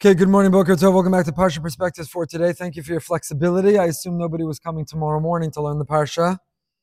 Okay, good morning, Boker Tov. Welcome back to Parsha Perspectives for today. Thank you for your flexibility. I assume nobody was coming tomorrow morning to learn the Parsha.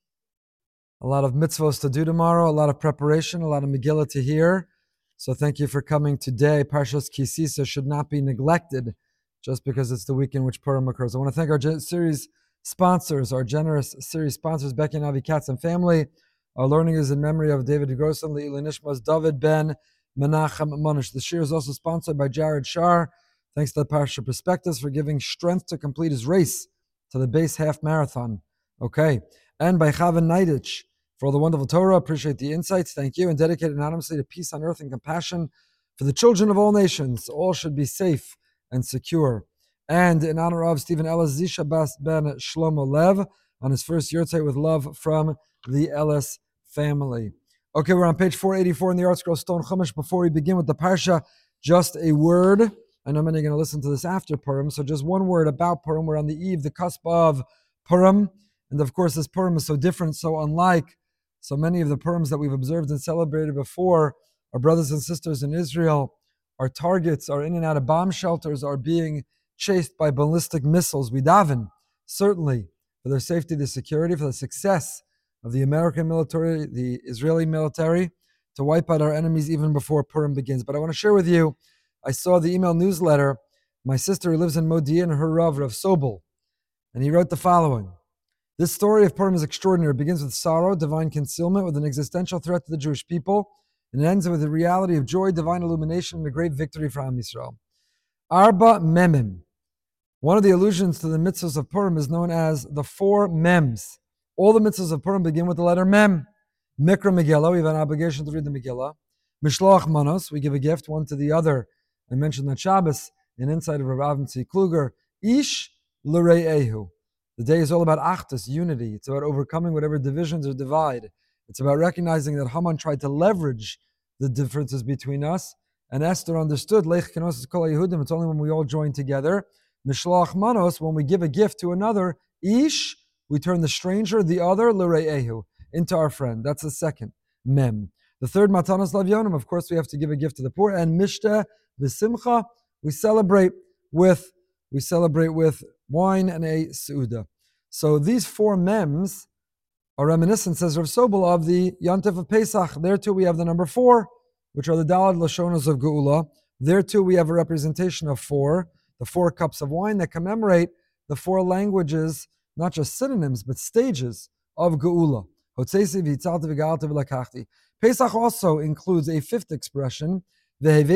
A lot of mitzvahs to do tomorrow, a lot of preparation, a lot of Megillah to hear. So thank you for coming today. Parshas Kisisa should not be neglected just because it's the week in which Purim occurs. I want to thank our series sponsors, our generous series sponsors, Becky and Avi Katz and family. Our learning is in memory of David Grossman, Le'ilui Nishmas, David Ben Menachem Monish. The shir is also sponsored by Jared Shar. Thanks to the Parsha Perspectives for giving strength to complete his race to the base half marathon. Okay. And by Chavan Naidich for all the wonderful Torah. Appreciate the insights. Thank you. And dedicated anonymously to peace on earth and compassion for the children of all nations. All should be safe and secure. And in honor of Stephen Ellis Zishabas ben Shlomo Lev on his first Yurtzeit with love from the Ellis family. Okay, we're on page 484 in the Art Scroll Stone Chumash. Before we begin with the Parsha, just a word. I know many are going to listen to this after Purim, so just one word about Purim. We're on the eve, the cusp of Purim. And of course, this Purim is so different, so unlike so many of the Purims that we've observed and celebrated before. Our brothers and sisters in Israel, our targets are in and out of bomb shelters, are being chased by ballistic missiles. We daven, certainly, for their safety, their security, for the success of the American military, the Israeli military, to wipe out our enemies even before Purim begins. But I want to share with you, I saw the email newsletter. My sister who lives in Modi'in, her Rav Sobel, and he wrote the following. This story of Purim is extraordinary. It begins with sorrow, divine concealment, with an existential threat to the Jewish people, and it ends with the reality of joy, divine illumination, and a great victory for Am Yisrael. Arba Memim. One of the allusions to the mitzvahs of Purim is known as the four Mems. All the mitzvahs of Purim begin with the letter Mem. Mikra Megillah, we have an obligation to read the Megillah. Mishloach Manos, we give a gift one to the other. I mentioned that Shabbos, an insight of Rav Avnei Kluger. Ish L'rei Ehu. The day is all about achdus, unity. It's about overcoming whatever divisions or divide. It's about recognizing that Haman tried to leverage the differences between us, and Esther understood, Lech Kenosis Kol Yehudim, it's only when we all join together. Mishloach Manos, when we give a gift to another, Ish, we turn the stranger, the other, L'rei Ehu, into our friend. That's the second, Mem. The third, Matanos Lavyonim, of course we have to give a gift to the poor, and Mishteh V'simcha, we celebrate with wine and a seuda. So these four mems are reminiscent, says Rav Sobel, of the Yantif of Pesach. There too we have the number 4, which are the Dalad Lashonos of Geula. There too we have a representation of 4, the 4 cups of wine that commemorate the 4 languages, not just synonyms, but stages of Geula. Pesach also includes a 5th expression, we learn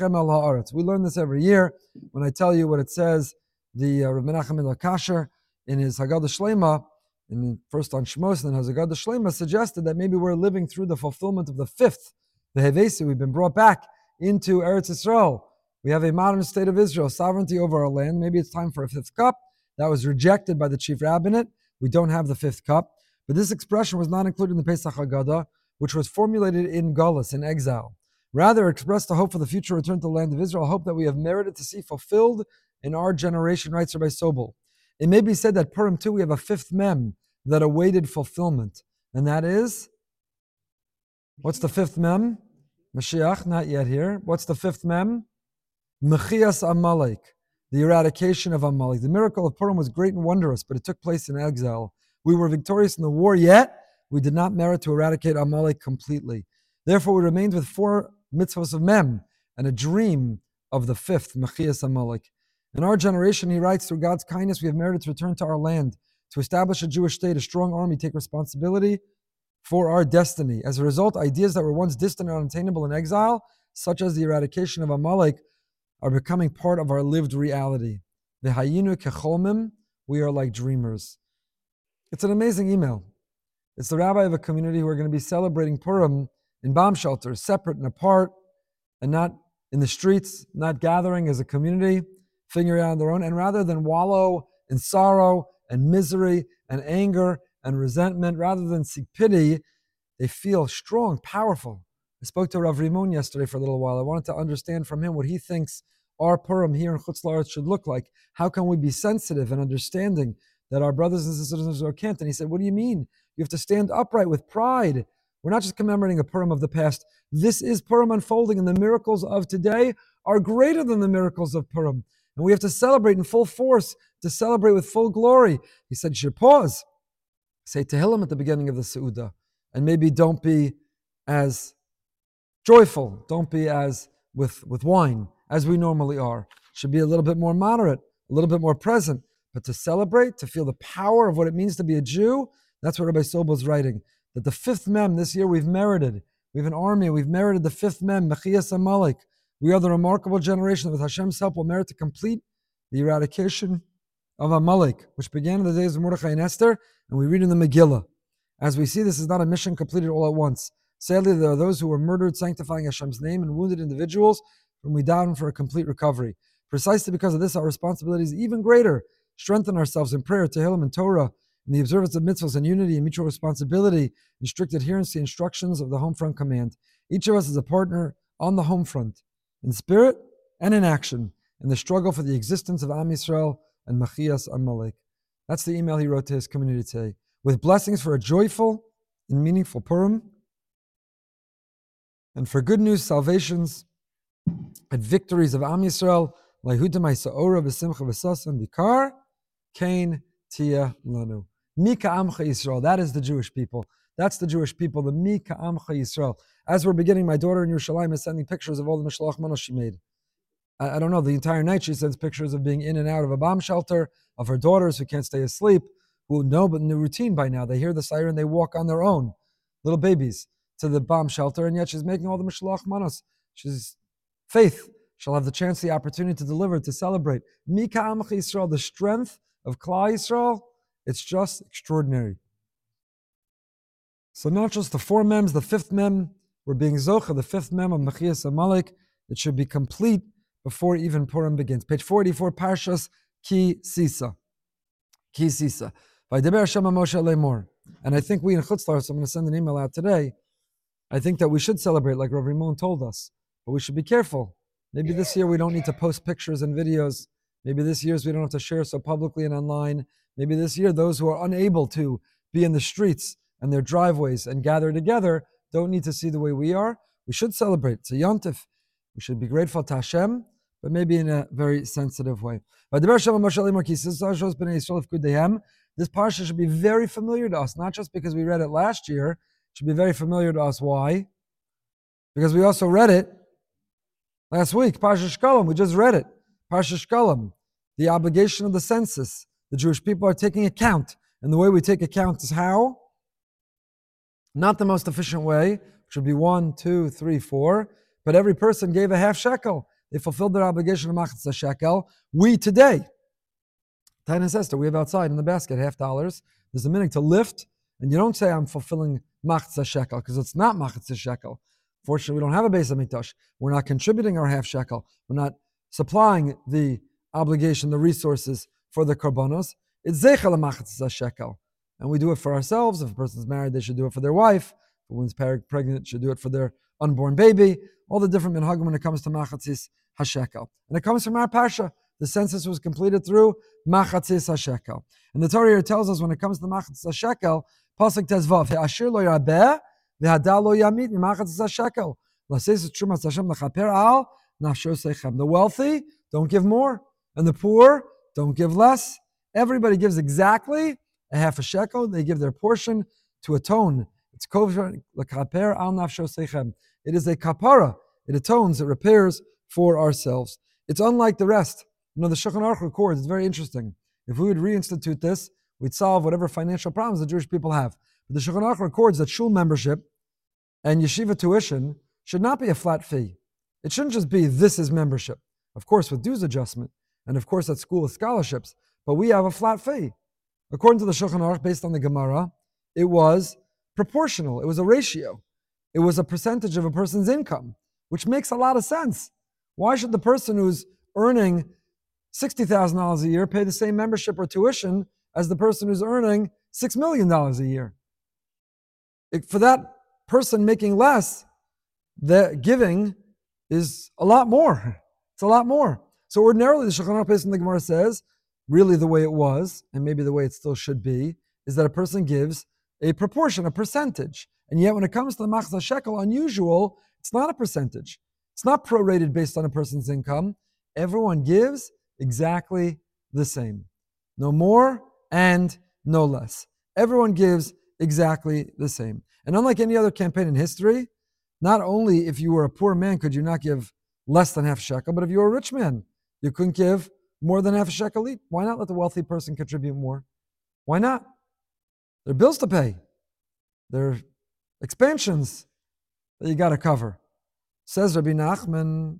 this every year. When I tell you what it says, the Rav Menachem ben Kasher in his Haggadah Shlema, first on Shmos and then his Haggadah Shlema, suggested that maybe we're living through the fulfillment of the 5th, the Hevesi. We've been brought back into Eretz Yisrael. We have a modern state of Israel, sovereignty over our land. Maybe it's time for a 5th cup. That was rejected by the chief rabbinate. We don't have the 5th cup. But this expression was not included in the Pesach Haggadah, which was formulated in Galus, in exile. Rather, expressed a hope for the future return to the land of Israel, a hope that we have merited to see fulfilled in our generation, writes Rabbi Sobel. It may be said that Purim too, we have a 5th mem that awaited fulfillment. And that is, what's the 5th mem? Mashiach, not yet here. What's the 5th mem? Mechias Amalek, the eradication of Amalek. The miracle of Purim was great and wondrous, but it took place in exile. We were victorious in the war, yet we did not merit to eradicate Amalek completely. Therefore, we remained with 4 mitzvahs of Mem and a dream of the 5th, Mechias Amalek. In our generation, he writes, through God's kindness, we have merited to return to our land, to establish a Jewish state, a strong army, take responsibility for our destiny. As a result, ideas that were once distant and unattainable in exile, such as the eradication of Amalek, are becoming part of our lived reality. V'hayinu kecholmim, we are like dreamers. It's an amazing email. It's the rabbi of a community who are going to be celebrating Purim in bomb shelters, separate and apart, and not in the streets, not gathering as a community, figuring out on their own. And rather than wallow in sorrow and misery and anger and resentment, rather than seek pity, they feel strong, powerful. I spoke to Rav Rimon yesterday for a little while. I wanted to understand from him what he thinks our Purim here in Chutz La'aretz should look like. How can we be sensitive and understanding that our brothers and sisters in Israel can't? And he said, what do you mean? You have to stand upright with pride. We're not just commemorating a Purim of the past. This is Purim unfolding, and the miracles of today are greater than the miracles of Purim. And we have to celebrate in full force, to celebrate with full glory. He said, you should pause, say Tehillim at the beginning of the Seudah, and maybe don't be as joyful, don't be as with wine as we normally are. Should be a little bit more moderate, a little bit more present. But to celebrate, to feel the power of what it means to be a Jew, that's what Rabbi Sobel is writing. That the fifth mem this year we've merited. We have an army, we've merited the fifth mem, Mechias Amalek. We are the remarkable generation that with Hashem's help will merit to complete the eradication of Amalek, which began in the days of Mordechai and Esther, and we read in the Megillah. As we see, this is not a mission completed all at once. Sadly, there are those who were murdered sanctifying Hashem's name and wounded individuals whom we down for a complete recovery. Precisely because of this, our responsibility is even greater. Strengthen ourselves in prayer, Tehillim, and Torah, in the observance of mitzvahs and unity and mutual responsibility, and strict adherence to the instructions of the home front command. Each of us is a partner on the home front, in spirit and in action, in the struggle for the existence of Am Yisrael and Mechias Amalek. That's the email he wrote to his community today. With blessings for a joyful and meaningful Purim, and for good news, salvations, and victories of Am Yisrael, Lahudim Ha'Sa'ora v'Simcha v'Sasan Bikar, Kain Tia Lanu. Mika Amcha Yisrael, that is the Jewish people. That's the Jewish people, the Mika Amcha Yisrael. As we're beginning, my daughter in Yerushalayim is sending pictures of all the Mishloach Manos she made. I don't know, the entire night she sends pictures of being in and out of a bomb shelter, of her daughters who can't stay asleep, who know but in the routine by now. They hear the siren, they walk on their own, little babies, to the bomb shelter, and yet she's making all the Mishloach Manos. She's faith. She'll have the chance, the opportunity to deliver, to celebrate. Mika Amcha Yisrael, the strength of Klal Yisrael, it's just extraordinary. So not just the four mems, the fifth mem, we're being zocha, the fifth mem of Mechias Amalek, it should be complete before even Purim begins. Page 44, Parshas Ki Sisa. Ki Sisa. Vaydeber Hashem Moshe Lemor. And I think we in Chutz La'aretz, I'm going to send an email out today, I think that we should celebrate like Rav Rimon told us, but we should be careful. Maybe this year we don't need to post pictures and videos. Maybe this year we don't have to share so publicly and online. Maybe this year those who are unable to be in the streets and their driveways and gather together don't need to see the way we are. We should celebrate. It's a yontif. We should be grateful to Hashem, but maybe in a very sensitive way. This parsha should be very familiar to us, not just because we read it last year. It should be very familiar to us. Why? Because we also read it last week. Parsha Shkalim, we just read it. Parsha Shkalim, the obligation of the census. The Jewish people are taking account. And the way we take account is how? Not the most efficient way, which would be 1, 2, 3, 4, but every person gave a half shekel. They fulfilled their obligation of machzah shekel. We today, Tainus Esther, we have outside in the basket $50. There's a minute to lift, and you don't say I'm fulfilling machzah shekel, because it's not machzah shekel. Fortunately, we don't have a Beis HaMikdash. We're not contributing our half shekel. We're not supplying the obligation, the resources for the karbonos. It's zeichel machzah shekel. And we do it for ourselves. If a person's married, they should do it for their wife. If a woman's pregnant, should do it for their unborn baby. All the different minhagim when it comes to machatzis hashekel. And it comes from our parsha. The census was completed through machatzis hashekel. And the Torah here tells us when it comes to machatzis hashekel, pasuk tezvav, ve'ashir lo yarbeh, ve'hadal lo yamit, machatzis hashekel. L'seis trumas Hashem l'chaper al nafsho seichem. The wealthy don't give more, and the poor don't give less. Everybody gives exactly a half a shekel. They give their portion to atone. It's kosher l'kaper al nafsho seichem. It is a kapara. It atones. It repairs for ourselves. It's unlike the rest. You know, the Shulchan Aruch records. It's very interesting. If we would reinstitute this, we'd solve whatever financial problems the Jewish people have. But the Shulchan Aruch records that shul membership and yeshiva tuition should not be a flat fee. It shouldn't just be this is membership. Of course, with dues adjustment, and of course at school with scholarships. But we have a flat fee. According to the Shulchan Aruch, based on the Gemara, it was proportional. It was a ratio. It was a percentage of a person's income, which makes a lot of sense. Why should the person who's earning $60,000 a year pay the same membership or tuition as the person who's earning $6 million a year? For that person making less, the giving is a lot more. It's a lot more. So ordinarily, the Shulchan Aruch based on the Gemara says, really the way it was, and maybe the way it still should be, is that a person gives a proportion, a percentage. And yet when it comes to the machzah shekel, unusual, it's not a percentage. It's not prorated based on a person's income. Everyone gives exactly the same. No more and no less. Everyone gives exactly the same. And unlike any other campaign in history, not only if you were a poor man could you not give less than half a shekel, but if you were a rich man, you couldn't give more than half a shekel each. Why not let the wealthy person contribute more? Why not? There are bills to pay. There are expansions that you got to cover. Says Rabbi Nachman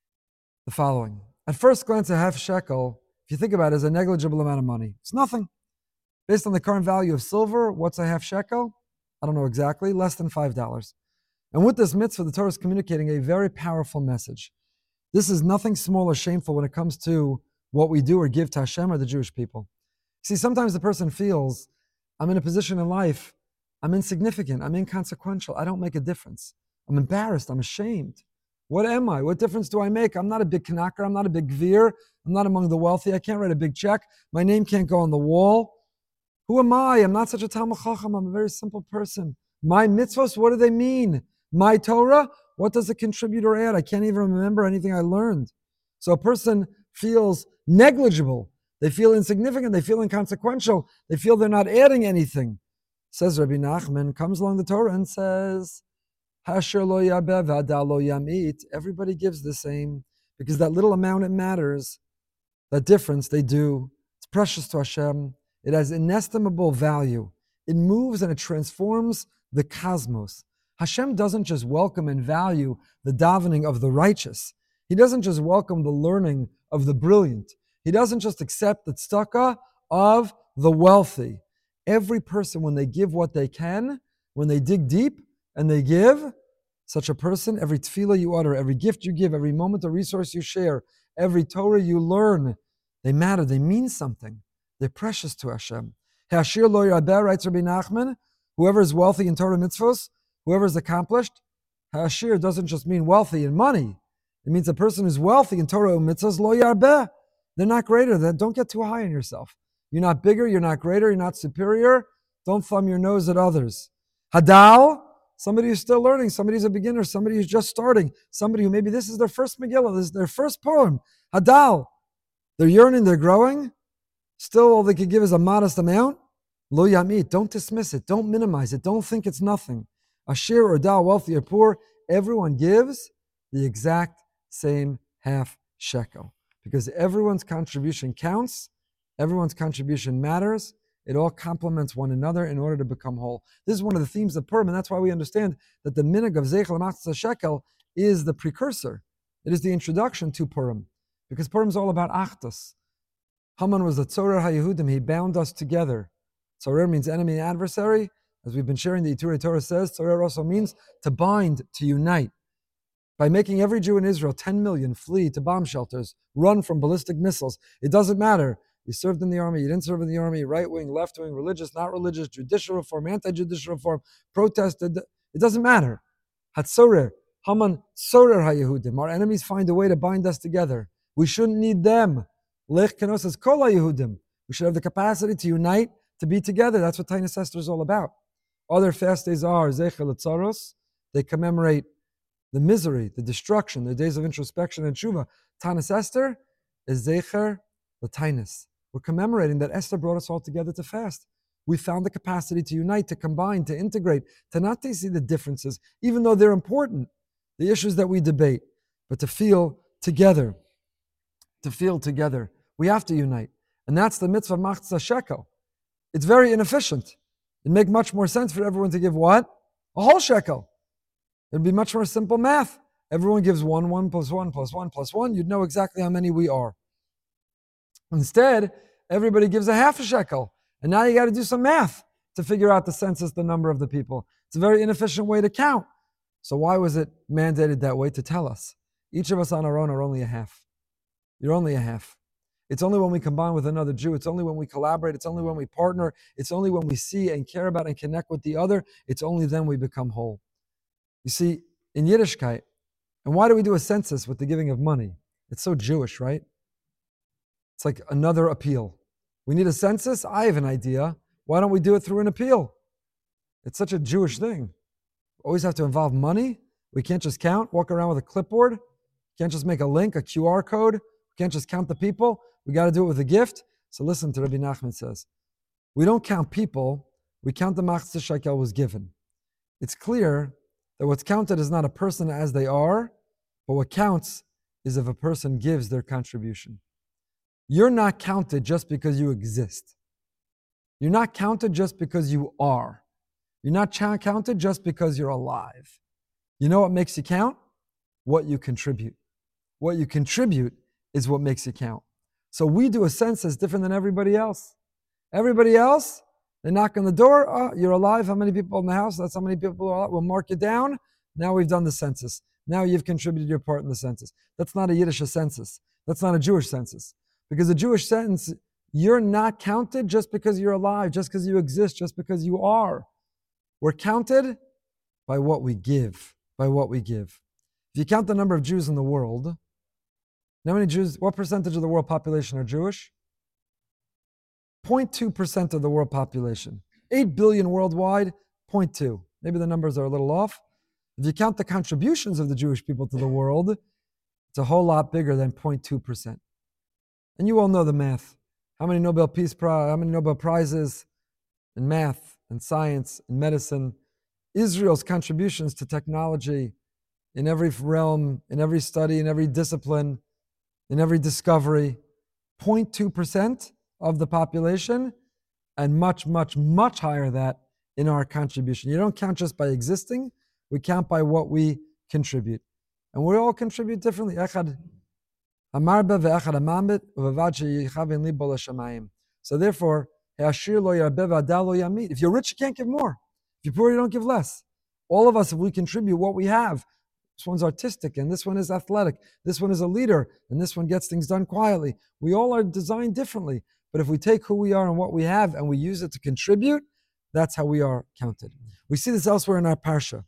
the following. At first glance, a half shekel, if you think about it, is a negligible amount of money. It's nothing. Based on the current value of silver, what's a half shekel? I don't know exactly, less than $5. And with this mitzvah, the Torah is communicating a very powerful message. This is nothing small or shameful when it comes to what we do or give to Hashem or the Jewish people. See, sometimes the person feels, I'm in a position in life, I'm insignificant, I'm inconsequential, I don't make a difference. I'm embarrassed, I'm ashamed. What am I? What difference do I make? I'm not a big knacker, I'm not a big gvir, I'm not among the wealthy, I can't write a big check, my name can't go on the wall. Who am I? I'm not such a Talmud Chacham, I'm a very simple person. My mitzvahs, what do they mean? My Torah, what does it contribute or add? I can't even remember anything I learned. So a person feels negligible. They feel insignificant. They feel inconsequential. They feel they're not adding anything. Says Rabbi Nachman, comes along the Torah and says, Hasher lo yabeh v'adal lo yamit. Everybody gives the same because that little amount, it matters. That difference, they do. It's precious to Hashem. It has inestimable value. It moves and it transforms the cosmos. Hashem doesn't just welcome and value the davening of the righteous. He doesn't just welcome the learning of the brilliant. He doesn't just accept the tzedakah of the wealthy. Every person, when they give what they can, when they dig deep and they give, such a person, every tefillah you utter, every gift you give, every moment or resource you share, every Torah you learn, they matter, they mean something. They're precious to Hashem. Hashir lo yabeh, writes Rabbi Nachman, whoever is wealthy in Torah mitzvos, whoever is accomplished, Hashir doesn't just mean wealthy in money. It means a person who's wealthy in Torah mitzvos, lo yarbeh. They're not greater. Don't get too high on yourself. You're not bigger, you're not greater, you're not superior. Don't thumb your nose at others. Hadal, somebody who's still learning, somebody who's a beginner, somebody who's just starting, somebody who maybe this is their first Megillah, this is their first poem. Hadal, they're yearning, they're growing. Still, all they could give is a modest amount. Lo yamit, don't dismiss it, don't minimize it, don't think it's nothing. Ashir or dal, wealthy or poor, everyone gives the exact same half shekel. Because everyone's contribution counts, everyone's contribution matters, it all complements one another in order to become whole. This is one of the themes of Purim, and that's why we understand that the minhag of Zeichel Matzah Shekel is the precursor. It is the introduction to Purim. Because Purim is all about Achdus. Haman was the Tzorer HaYehudim, he bound us together. Tzorer means enemy and adversary. As we've been sharing, the Iturei Torah says, Tzorer also means to bind, to unite. By making every Jew in Israel, 10 million, flee to bomb shelters, run from ballistic missiles. It doesn't matter. You served in the army, you didn't serve in the army, right-wing, left-wing, religious, not religious, judicial reform, anti-judicial reform, protested. It doesn't matter. Hatzorer, Haman, Tzorer HaYehudim. Our enemies find a way to bind us together. We shouldn't need them. Lech Kenosas Kol HaYehudim. We should have the capacity to unite, to be together. That's what Tainis Esther is all about. Other fast days are Zeichel Tzaros. They commemorate the misery, the destruction, the days of introspection and tshuva. Tanis Esther is Zeicher L'Tainis. We're commemorating that Esther brought us all together to fast. We found the capacity to unite, to combine, to integrate, to not to see the differences, even though they're important, the issues that we debate, but to feel together. To feel together. We have to unite. And that's the mitzvah of Matzah Shekel. It's very inefficient. It'd make much more sense for everyone to give what? A whole shekel. It'd be much more simple math. Everyone gives 1 plus 1 plus 1 plus 1. You'd know exactly how many we are. Instead, everybody gives a half a shekel. And now you got to do some math to figure out the census, the number of the people. It's a very inefficient way to count. So why was it mandated that way? To tell us. Each of us on our own are only a half. You're only a half. It's only when we combine with another Jew. It's only when we collaborate. It's only when we partner. It's only when we see and care about and connect with the other. It's only then we become whole. You see, in Yiddishkeit, and why do we do a census with the giving of money? It's so Jewish, right? It's like another appeal. We need a census? I have an idea. Why don't we do it through an appeal? It's such a Jewish thing. Always have to involve money? We can't just count, walk around with a clipboard. Can't just make a link, a QR code. We can't just count the people. We got to do it with a gift. So listen to Rabbi Nachman says. We don't count people. We count the machzah shekel was given. It's clear that what's counted is not a person as they are, but what counts is if a person gives their contribution. You're not counted just because you exist. You're not counted just because you are. You're not counted just because you're alive. You know what makes you count? What you contribute. What you contribute is what makes you count. So we do a census different than everybody else. Everybody else, they knock on the door, oh, you're alive, how many people in the house? That's how many people are alive. We'll mark you down. Now we've done the census. Now you've contributed your part in the census. That's not a Yiddish census. That's not a Jewish census. Because a Jewish census, you're not counted just because you're alive, just because you exist, just because you are. We're counted by what we give, by what we give. If you count the number of Jews in the world, how many Jews, what percentage of the world population are Jewish? 0.2% of the world population. 8 billion worldwide, 0.2. Maybe the numbers are a little off. If you count the contributions of the Jewish people to the world, it's a whole lot bigger than 0.2%. And you all know the math. How many Nobel Prizes in math and science and medicine? Israel's contributions to technology in every realm, in every study, in every discipline, in every discovery, 0.2% of the population, and much, much, much higher that in our contribution. You don't count just by existing, we count by what we contribute. And we all contribute differently. So therefore, if you're rich, you can't give more. If you're poor, you don't give less. All of us, if we contribute what we have, this one's artistic, and this one is athletic, this one is a leader, and this one gets things done quietly. We all are designed differently. But if we take who we are and what we have and we use it to contribute, that's how we are counted. We see this elsewhere in our parsha.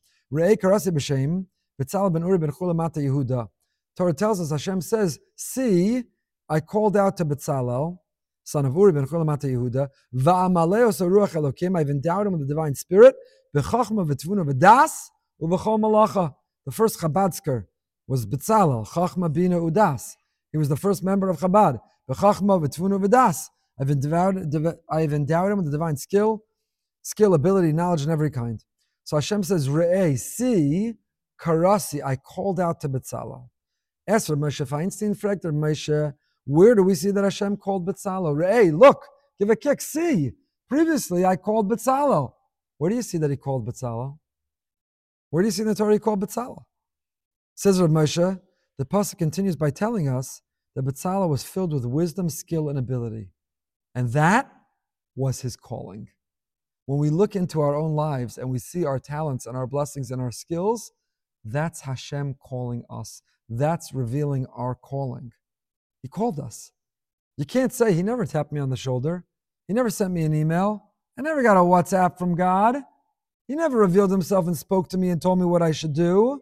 Torah tells us, Hashem says, see, I called out to Betzalel, son of Uri ben Chula Mata Yehuda, va'amaleo ruach Elokim, I've endowed him with the divine spirit, b'chachma v'tvuna v'das, u'v'chol malacha. The first Chabadsker was Betzalel, Chachma Bina Udas. He was the first member of Chabad. B'chachma v'tvuna v'das. I've endowed him with the divine skill, ability, knowledge, and every kind. So Hashem says, Re'eh, see, karasi, I called out to Betzalel. Esra Moshe Feinstein fragt Moshe, where do we see that Hashem called Betzalel? Re'eh, look, give a kick, see. Previously, I called Betzalel. Where do you see that he called Betzalel? Where do you see in the Torah he called Betzalel? Says Rav Moshe, the pasuk continues by telling us that Betzalel was filled with wisdom, skill, and ability. And that was his calling. When we look into our own lives and we see our talents and our blessings and our skills, that's Hashem calling us. That's revealing our calling. He called us. You can't say, he never tapped me on the shoulder. He never sent me an email. I never got a WhatsApp from God. He never revealed himself and spoke to me and told me what I should do.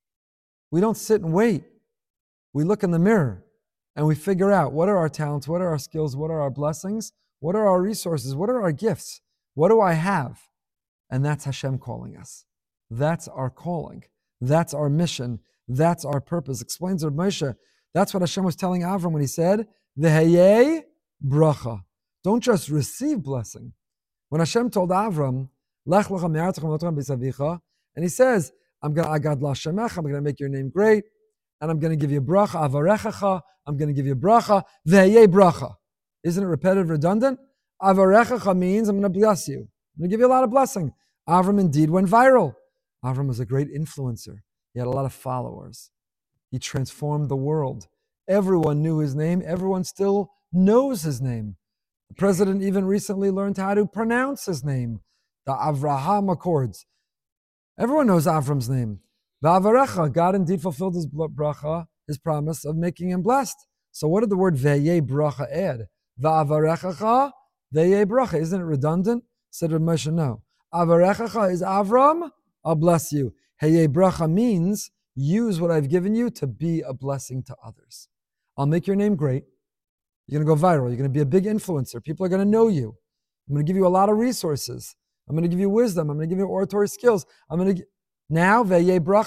We don't sit and wait. We look in the mirror and we figure out what are our talents, what are our skills, what are our blessings, what are our resources, what are our gifts, what do I have? And that's Hashem calling us. That's our calling. That's our mission. That's our purpose. Explains Rav Moshe. That's what Hashem was telling Avram when he said, V'heyeh bracha. Don't just receive blessing. When Hashem told Avram, Lech lecha me'artzecha v'lotecha b'savicha, and he says, I'm going to make your name great, and I'm going to give you bracha, avarechacha, I'm going to give you bracha, v'heyeh bracha. Isn't it repetitive, redundant? Avarechacha means I'm going to bless you. I'm going to give you a lot of blessing. Avram indeed went viral. Avram was a great influencer. He had a lot of followers. He transformed the world. Everyone knew his name. Everyone still knows his name. The president even recently learned how to pronounce his name, the Avraham Accords. Everyone knows Avram's name. V'avarecha, God indeed fulfilled his bracha, his promise of making him blessed. So what did the word v'yeh bracha add? V'avarechacha, v'yeh bracha. Isn't it redundant? Said Rav Moshe, no. Avarechacha is Avram, I'll bless you. Heyeh bracha means use what I've given you to be a blessing to others. I'll make your name great. You're going to go viral. You're going to be a big influencer. People are going to know you. I'm going to give you a lot of resources. I'm going to give you wisdom. I'm going to give you oratory skills. Now, v'yeh bracha,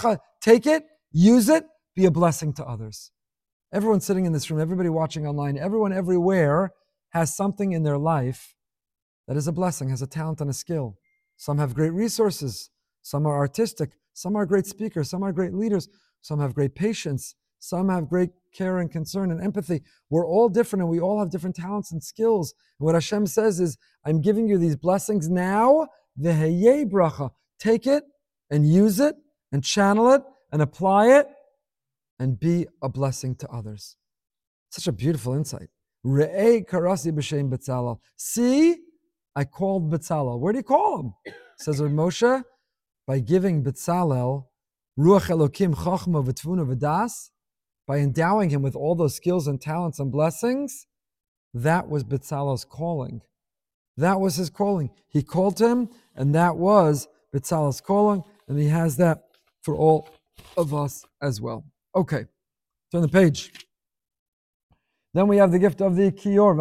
Take it, use it, be a blessing to others. Everyone sitting in this room, everybody watching online, everyone everywhere has something in their life that is a blessing, has a talent and a skill. Some have great resources. Some are artistic. Some are great speakers. Some are great leaders. Some have great patience. Some have great care and concern and empathy. We're all different and we all have different talents and skills. And what Hashem says is, I'm giving you these blessings now, v'heyeh bracha. Take it and use it and channel it and apply it and be a blessing to others. Such a beautiful insight. Re'eh karasi b'shem Betzalel. See, I called Betzalel. Where do you call him? Says Moshe, by giving Betzalel Ruach Elokim Chachma V'Tvuna V'Das, by endowing him with all those skills and talents and blessings. That was Betzalel's calling. That was his calling. He called him, and that was Betzalel's calling, and he has that for all of us as well. Okay, turn the page. Then we have the gift of the Kior.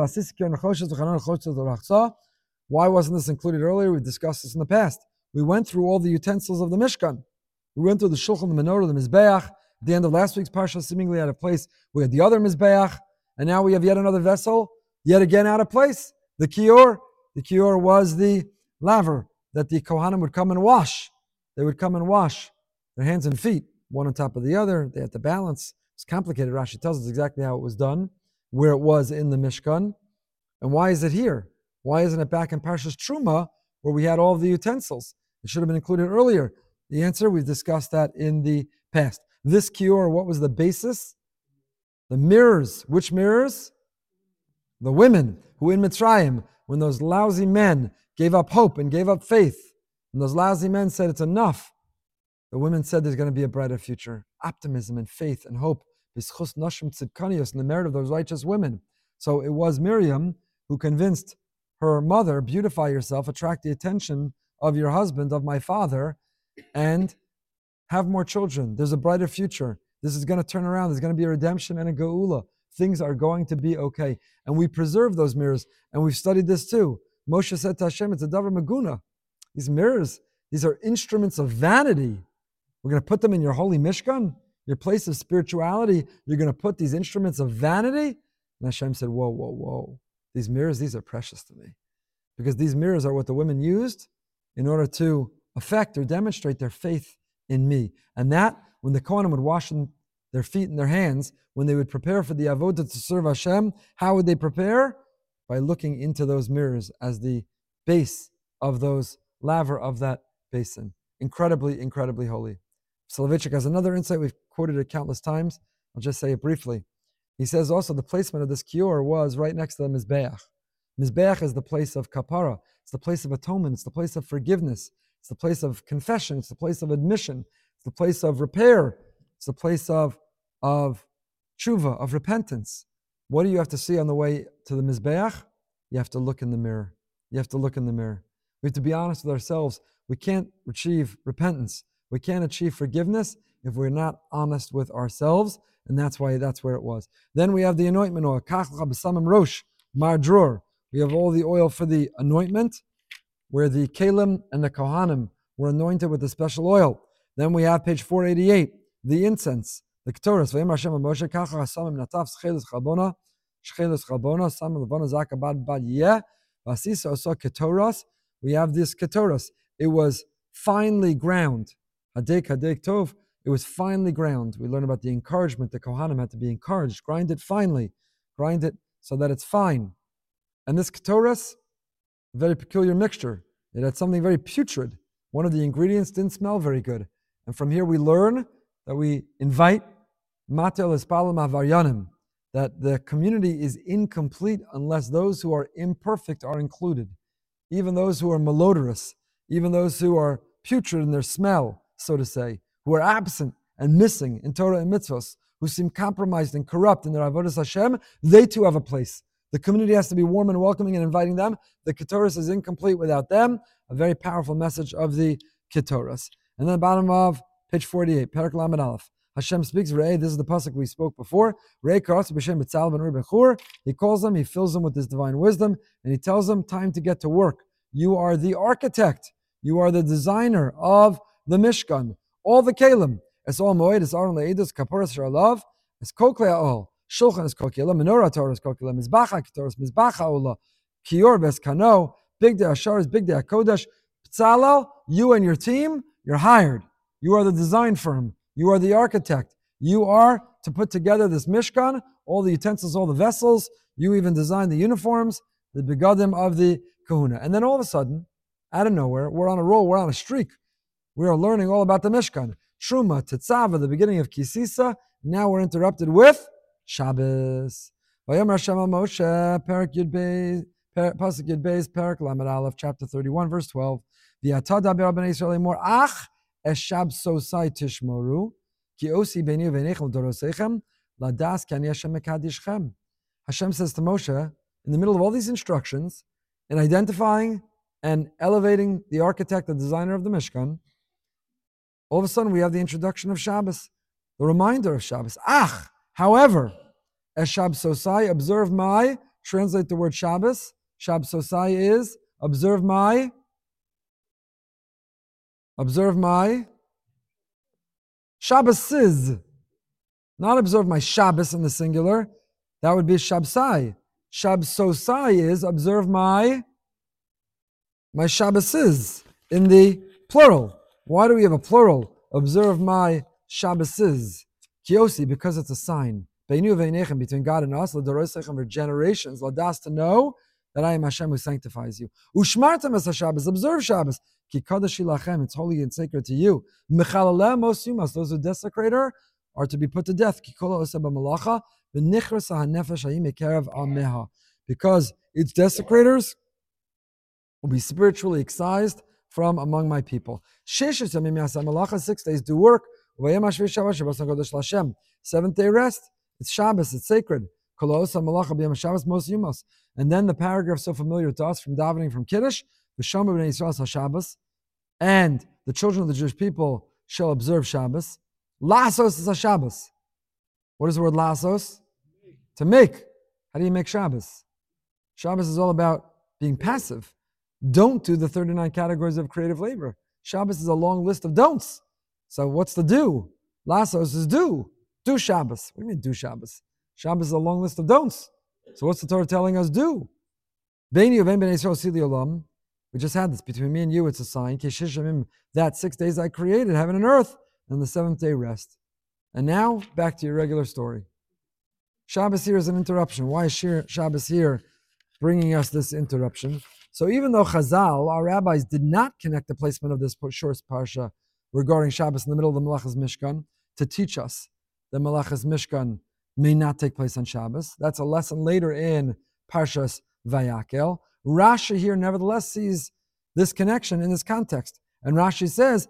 Why wasn't this included earlier? We discussed this in the past. We went through all the utensils of the Mishkan. We went through the Shulchan, the Menorah, the Mizbeach. At the end of last week's Parsha, seemingly out of place, we had the other Mizbeach, and now we have yet another vessel, yet again out of place. The Kior. The Kior was the laver that the Kohanim would come and wash. They would come and wash their hands and feet, one on top of the other. They had to balance. It's complicated. Rashi tells us exactly how it was done, where it was in the Mishkan. And why is it here? Why isn't it back in Parshas Truma, where we had all of the utensils? It should have been included earlier. The answer, we've discussed that in the past. This Kior, what was the basis? The mirrors. Which mirrors? The women who in Mitzrayim, when those lousy men gave up hope and gave up faith, and those lousy men said, it's enough, the women said there's going to be a brighter future. Optimism and faith and hope. B'schus nashim tzidkaniyos, in the merit of those righteous women. So it was Miriam who convinced her mother, beautify yourself, attract the attention of your husband, of my father, and have more children. There's a brighter future. This is going to turn around. There's going to be a redemption and a geula. Things are going to be okay. And we preserve those mirrors. And we've studied this too. Moshe said to Hashem, it's a davar maguna. These mirrors, these are instruments of vanity. We're going to put them in your holy Mishkan, your place of spirituality. You're going to put these instruments of vanity? And Hashem said, whoa, whoa, whoa. These mirrors, these are precious to me. Because these mirrors are what the women used in order to affect or demonstrate their faith in me. And that, when the Kohanim would wash their feet and their hands, when they would prepare for the avodah to serve Hashem, how would they prepare? By looking into those mirrors as the base of those laver of that basin. Incredibly, incredibly holy. Soloveitchik has another insight. We've quoted it countless times. I'll just say it briefly. He says also the placement of this kior was right next to the Mizbeach. Mizbeach is the place of kapara. It's the place of atonement. It's the place of forgiveness. It's the place of confession. It's the place of admission. It's the place of repair. It's the place of tshuva, of repentance. What do you have to see on the way to the Mizbeach? You have to look in the mirror. You have to look in the mirror. We have to be honest with ourselves. We can't achieve repentance. We can't achieve forgiveness if we're not honest with ourselves, and that's where it was. Then we have the anointment oil. Rosh, Mardror. We have all the oil for the anointment, where the Kalim and the Kohanim were anointed with the special oil. Then we have page 488, the incense, the Ketores. We have this Ketores. It was finely ground. Hadek tov. It was finely ground. We learn about the encouragement. The Kohanim had to be encouraged. Grind it finely. Grind it so that it's fine. And this Ketores, a very peculiar mixture. It had something very putrid. One of the ingredients didn't smell very good. And from here we learn that we invite Matel Espalim Avaryanim, that the community is incomplete unless those who are imperfect are included. Even those who are malodorous, even those who are putrid in their smell, so to say, who are absent and missing in Torah and mitzvos, who seem compromised and corrupt in their avodas Hashem, they too have a place. The community has to be warm and welcoming and inviting them. The Ketores is incomplete without them. A very powerful message of the Ketores. And then the bottom of page 48, Perek Lamed Aleph. Hashem speaks, Re'eh, this is the pasuk we spoke before. Re'eh karatz b'shem Betzalel ben Uri Bechur. He calls them, he fills them with his divine wisdom, and he tells them, time to get to work. You are the architect. You are the designer of the Mishkan. All the Kalim. Es all moed, es aron le'edus, kaporas sharalav, es koklei all. Shulchan is kokila, menorah Torah is kokila, mizbacha Torah is mizbacha ola, kior bes kano, big day ashar is big day hakodesh. B'tzalel, you and your team, you're hired. You are the design firm. You are the architect. You are to put together this Mishkan, all the utensils, all the vessels. You even design the uniforms, the begadim of the kahuna. And then all of a sudden, out of nowhere, we're on a roll, we're on a streak. We are learning all about the Mishkan. Truma, Tetzava, the beginning of Kisisa. Now we're interrupted with Shabbos. Vayomer Hashem al Moshe, Perak Yud Beis, Pasuk Yud Beis, Perak Lamed Aleph, chapter 31, verse 12. V'yata daber b'nei Yisrael emor ach eshab sosai tishmoru ki osi b'nei v'nechem dorosechem ladas ki ani Hashem mekadishchem. Hashem says to Moshe, in the middle of all these instructions, in identifying and elevating the architect, the designer of the Mishkan, all of a sudden we have the introduction of Shabbos, the reminder of Shabbos. Ach, however, Eshab Sosai, observe my, translate the word Shabbos. Shab Sosai is, observe my Shabbos, not observe my Shabbos in the singular. That would be Shabsai. Shabsosai is, observe my Shabbos in the plural. Why do we have a plural? Observe my Shabbos. Kiosi, because it's a sign. Beinu veinechem, between God and us, l'dorosechem, for generations, ladas, to know that I am Hashem who sanctifies you. Ushmartem es Shabbos, observe Shabbos. Ki kadoshi lachem, it's holy and sacred to you. Mechalaleh mos yumas, those who desecrate her are to be put to death. Ki kol ha'oseh b'malacha, v'nichras ha'nefesh ha'im ekerev ameha. Because its desecrators will be spiritually excised from among my people. 6 days do work. 7th day rest. It's Shabbos, it's sacred. And then the paragraph so familiar to us from davening from Kiddush, and the children of the Jewish people shall observe Shabbos. Lasos is a Shabbos. What is the word lasos? To make. How do you make Shabbos? Shabbos is all about being passive. Don't do the 39 categories of creative labor. Shabbos is a long list of don'ts. So what's the do? Lasos is do. Do Shabbos. What do you mean do Shabbos? Shabbos is a long list of don'ts. So what's the Torah telling us do? We just had this. Between me and you, it's a sign. That 6 days I created heaven and earth, and the 7th day rest. And now, back to your regular story. Shabbos here is an interruption. Why is Shabbos here bringing us this interruption? So even though Chazal, our rabbis, did not connect the placement of this short parsha regarding Shabbos in the middle of the Malachas Mishkan to teach us that Malachas Mishkan may not take place on Shabbos. That's a lesson later in Parshas Vayakel. Rashi here nevertheless sees this connection in this context. And Rashi says,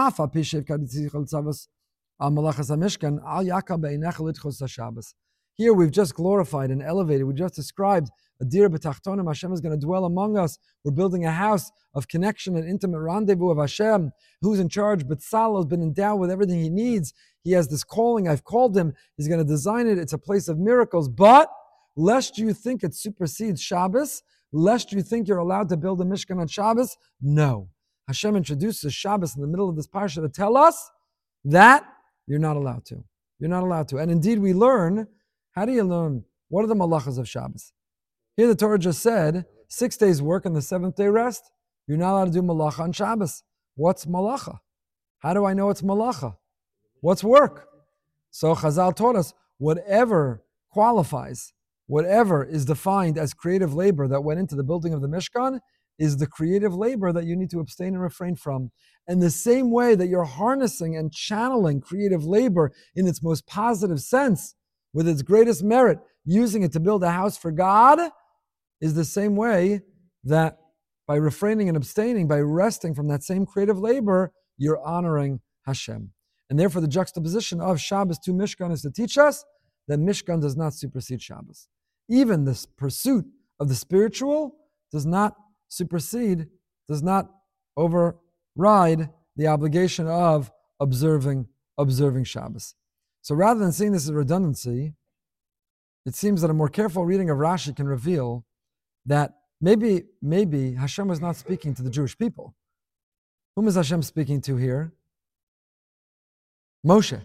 here we've just glorified and elevated, we just described a dir b'tachtonim, Hashem is going to dwell among us. We're building a house of connection and intimate rendezvous of Hashem. Who's in charge? B'tzalel has been endowed with everything he needs. He has this calling. I've called him. He's going to design it. It's a place of miracles. But lest you think it supersedes Shabbos, lest you think you're allowed to build a Mishkan on Shabbos, no. Hashem introduces Shabbos in the middle of this parsha to tell us that you're not allowed to. You're not allowed to. And indeed we learn, how do you learn? What are the malachas of Shabbos? Here the Torah just said, 6 days work and the 7th day rest. You're not allowed to do malacha on Shabbos. What's malacha? How do I know it's malacha? What's work? So Chazal taught us, whatever qualifies, whatever is defined as creative labor that went into the building of the Mishkan is the creative labor that you need to abstain and refrain from. And the same way that you're harnessing and channeling creative labor in its most positive sense, with its greatest merit, using it to build a house for God, is the same way that by refraining and abstaining, by resting from that same creative labor, you're honoring Hashem. And therefore the juxtaposition of Shabbos to Mishkan is to teach us that Mishkan does not supersede Shabbos. Even this pursuit of the spiritual does not supersede, does not override the obligation of observing Shabbos. So rather than seeing this as redundancy, it seems that a more careful reading of Rashi can reveal that maybe Hashem was not speaking to the Jewish people. Whom is Hashem speaking to here? Moshe.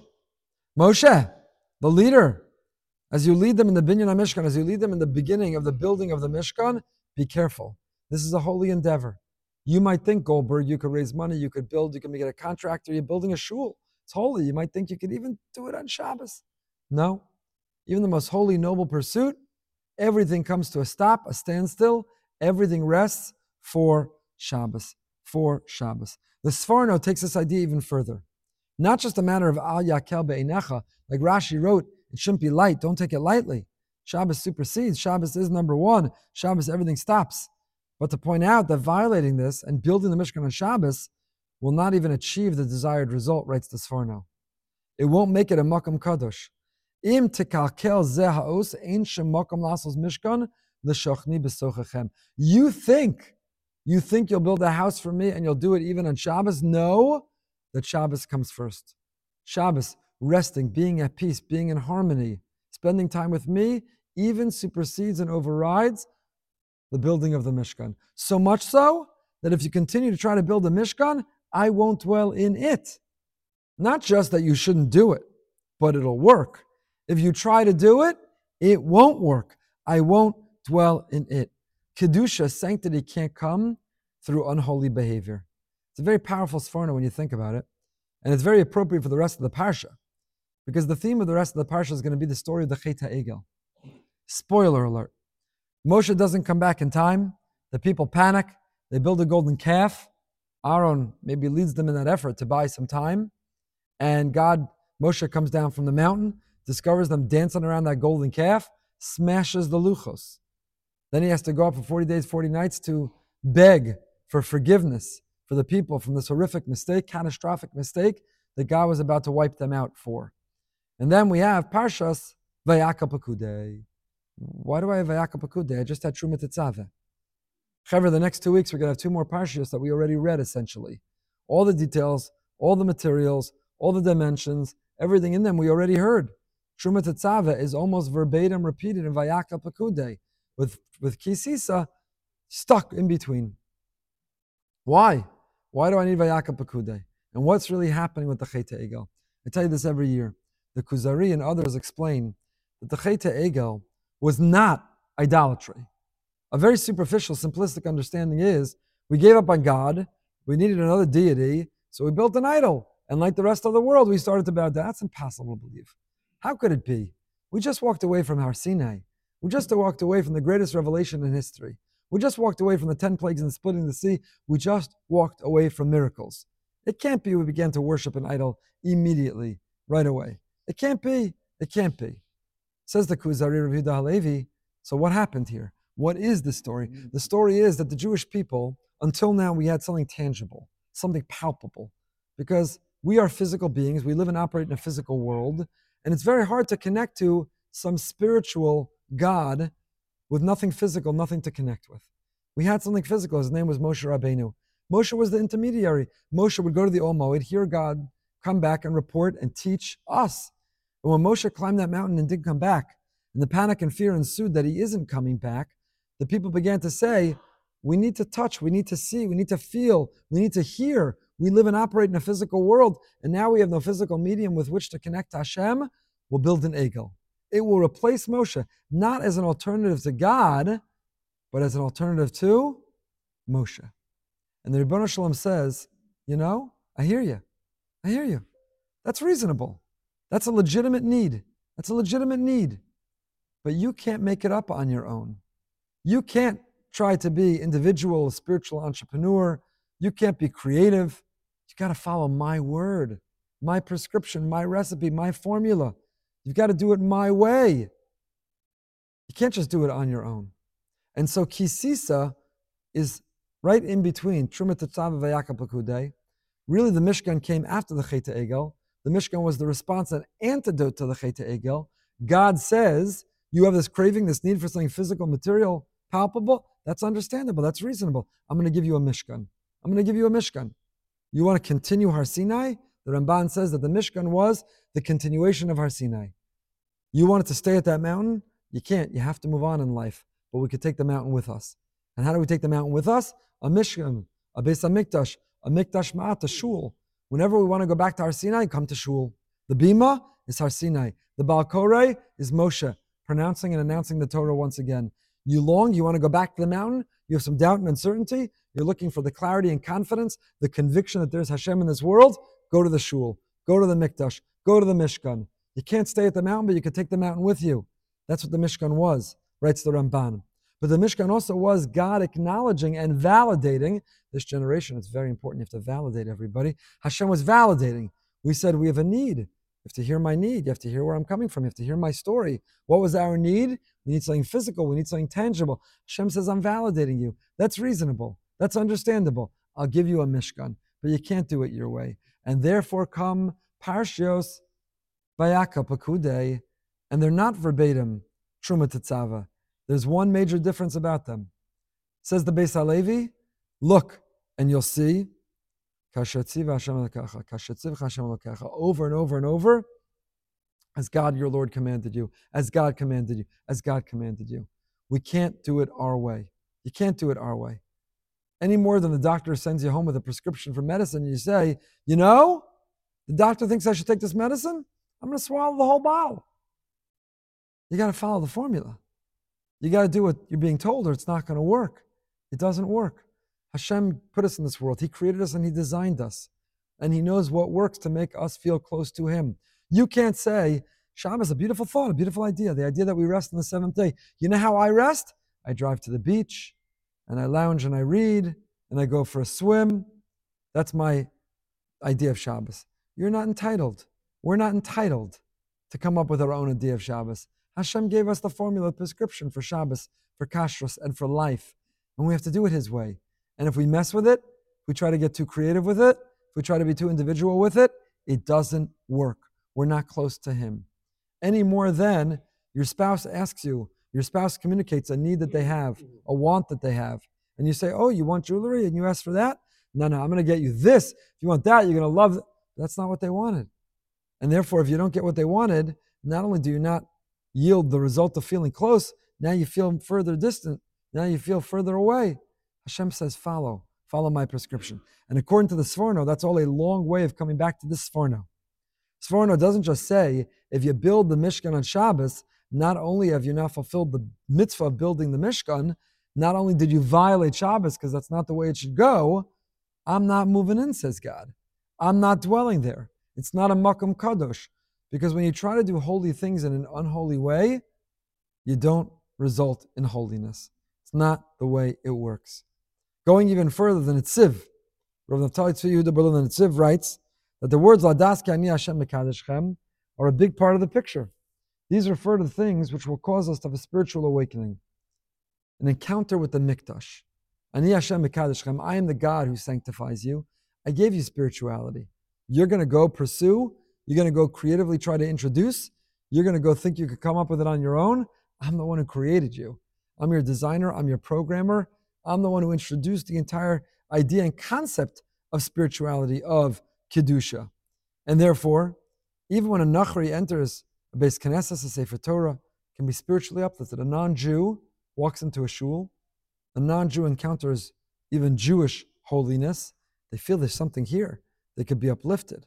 Moshe, the leader. As you lead them in the Binyan HaMishkan, as you lead them in the beginning of the building of the Mishkan, be careful. This is a holy endeavor. You might think, Goldberg, you could raise money, you could build, you can make it a contractor, you're building a shul. It's holy. You might think you could even do it on Shabbos. No. Even the most holy, noble pursuit, everything comes to a stop, a standstill. Everything rests for Shabbos. For Shabbos. The Sforno takes this idea even further. Not just a matter of al yakel be'einecha, like Rashi wrote, it shouldn't be light, don't take it lightly. Shabbos supersedes, Shabbos is number one, Shabbos everything stops. But to point out that violating this and building the Mishkan on Shabbos will not even achieve the desired result, writes the Sforno. It won't make it a Makam Kadosh. Im tekalkel zeh ha'os ein shem makam lasos Mishkan l'shochni b'sochachem. You think you'll build a house for me and you'll do it even on Shabbos? No, that Shabbos comes first. Shabbos, resting, being at peace, being in harmony, spending time with me, even supersedes and overrides the building of the Mishkan. So much so that if you continue to try to build a Mishkan, I won't dwell in it. Not just that you shouldn't do it, but it'll work. If you try to do it, it won't work. I won't dwell in it. Kedusha, sanctity, can't come through unholy behavior. It's a very powerful sforno when you think about it. And it's very appropriate for the rest of the parsha. Because the theme of the rest of the parsha is going to be the story of the Chet HaEgel. Spoiler alert. Moshe doesn't come back in time. The people panic. They build a golden calf. Aaron maybe leads them in that effort to buy some time. And Moshe comes down from the mountain, discovers them dancing around that golden calf, smashes the luchos. Then he has to go up for 40 days, 40 nights to beg for forgiveness for the people from this horrific mistake, catastrophic mistake that God was about to wipe them out for. And then we have Parshas Vayakal Pekudei. Why do I have Vayakal Pekudei? I just had Truma Tetzaveh. However, the next 2 weeks we're going to have 2 more Parshas that we already read essentially. All the details, all the materials, all the dimensions, everything in them we already heard. Truma Tetzaveh is almost verbatim repeated in Vayakal Pekudei, with Kisisa stuck in between. Why? Why do I need Vayakal Pekudei? And what's really happening with the Chet HaEgel? I tell you this every year. The Kuzari and others explain that the Chet HaEgel was not idolatry. A very superficial, simplistic understanding is we gave up on God, we needed another deity, so we built an idol. And like the rest of the world, we started to bow down. That's impossible to believe. How could it be? We just walked away from Har Sinai. We just walked away from the greatest revelation in history. We just walked away from the 10 plagues and splitting the sea. We just walked away from miracles. It can't be we began to worship an idol immediately, right away. It can't be. It can't be. Says the Kuzari Rav Yehuda Halevi, so what happened here? What is the story? The story is that the Jewish people, until now, we had something tangible, something palpable, because we are physical beings. We live and operate in a physical world, and it's very hard to connect to some spiritual God with nothing physical, nothing to connect with. We had something physical. His name was Moshe Rabbeinu. Moshe was the intermediary. Moshe would go to the Ol Moed, hear God, come back and report and teach us. And when Moshe climbed that mountain and didn't come back, and the panic and fear ensued that he isn't coming back, the people began to say, we need to touch, we need to see, we need to feel, we need to hear. We live and operate in a physical world, and now we have no physical medium with which to connect to Hashem. We'll build an Egel. It will replace Moshe, not as an alternative to God, but as an alternative to Moshe. And the Rebbeinu Shalom says, I hear you. I hear you. That's reasonable. That's a legitimate need. That's a legitimate need. But you can't make it up on your own. You can't try to be individual, spiritual entrepreneur. You can't be creative. You got to follow my word, my prescription, my recipe, my formula. You've got to do it my way. You can't just do it on your own. And so Kisisa is right in between Truma Tetzaveh Vayakal Pekudei. Really, the Mishkan came after the Chet HaEgel. The Mishkan was the response, an antidote to the Chet HaEgel. God says, you have this craving, this need for something physical, material, palpable. That's understandable. That's reasonable. I'm going to give you a Mishkan. I'm going to give you a Mishkan. You want to continue Har Sinai? The Ramban says that the Mishkan was the continuation of Har Sinai. You wanted to stay at that mountain? You can't. You have to move on in life. But we could take the mountain with us. And how do we take the mountain with us? A Mishkan, a Beis HaMikdash, a Mikdash Ma'at, a Shul. Whenever we want to go back to Har Sinai, come to Shul. The Bima is Har Sinai. The Baal Koreh is Moshe, pronouncing and announcing the Torah once again. You long, you want to go back to the mountain, you have some doubt and uncertainty, you're looking for the clarity and confidence, the conviction that there's Hashem in this world, go to the shul, go to the mikdash, go to the Mishkan. You can't stay at the mountain, but you could take the mountain with you. That's what the Mishkan was, writes the Ramban. But the Mishkan also was God acknowledging and validating this generation. It's very important. You have to validate everybody. Hashem was validating. We said we have a need. You have to hear my need. You have to hear where I'm coming from. You have to hear my story. What was our need? We need something physical. We need something tangible. Hashem says, I'm validating you. That's reasonable. That's understandable. I'll give you a Mishkan, but you can't do it your way. And therefore come Parshios Vayaka Pakudei, and they're not verbatim Truma Tetzava. There's one major difference about them. Says the Beis Halevi, look and you'll see over and over and over, as God your Lord commanded you, as God commanded you, as God commanded you. We can't do it our way. You can't do it our way. Any more than the doctor sends you home with a prescription for medicine and you say, you know, the doctor thinks I should take this medicine, I'm going to swallow the whole bottle. You got to follow the formula. You got to do what you're being told or it's not going to work. It doesn't work. Hashem put us in this world. He created us and He designed us. And He knows what works to make us feel close to Him. You can't say, Shabbos, a beautiful thought, a beautiful idea, the idea that we rest on the seventh day. You know how I rest? I drive to the beach and I lounge and I read and I go for a swim. That's my idea of Shabbos. You're not entitled. We're not entitled to come up with our own idea of Shabbos. Hashem gave us the formula, prescription for Shabbos, for kashrus, and for life. And we have to do it His way. And if we mess with it, if we try to get too creative with it, if we try to be too individual with it, it doesn't work. We're not close to Him. Any more than your spouse asks you, your spouse communicates a need that they have, a want that they have. And you say, oh, you want jewelry? And you ask for that? No, I'm going to get you this. If you want that, you're going to love it. That's not what they wanted. And therefore, if you don't get what they wanted, not only do you not yield the result of feeling close, now you feel further distant. Now you feel further away. Hashem says, follow my prescription. And according to the Sforno, that's all a long way of coming back to this Sforno. Sforno doesn't just say, if you build the Mishkan on Shabbos, not only have you not fulfilled the mitzvah of building the Mishkan, not only did you violate Shabbos, because that's not the way it should go, I'm not moving in, says God. I'm not dwelling there. It's not a Makom Kadosh. Because when you try to do holy things in an unholy way, you don't result in holiness. It's not the way it works. Going even further than Netziv, Rav Naftali Tzvi Yehuda Berlin Netziv writes that the words Ladas Ki Ani Hashem Mekadeshchem are a big part of the picture. These refer to things which will cause us to have a spiritual awakening, an encounter with the Mikdash. Ani Hashem Mekadeshchem, I am the God who sanctifies you. I gave you spirituality. You're going to go pursue. You're going to go creatively try to introduce. You're going to go think you could come up with it on your own. I'm the one who created you. I'm your designer. I'm your programmer. I'm the one who introduced the entire idea and concept of spirituality, of Kedusha. And therefore, even when a Nachri enters a Beis Knesset, a Sefer Torah, can be spiritually uplifted. A non-Jew walks into a shul. A non-Jew encounters even Jewish holiness. They feel there's something here. They could be uplifted.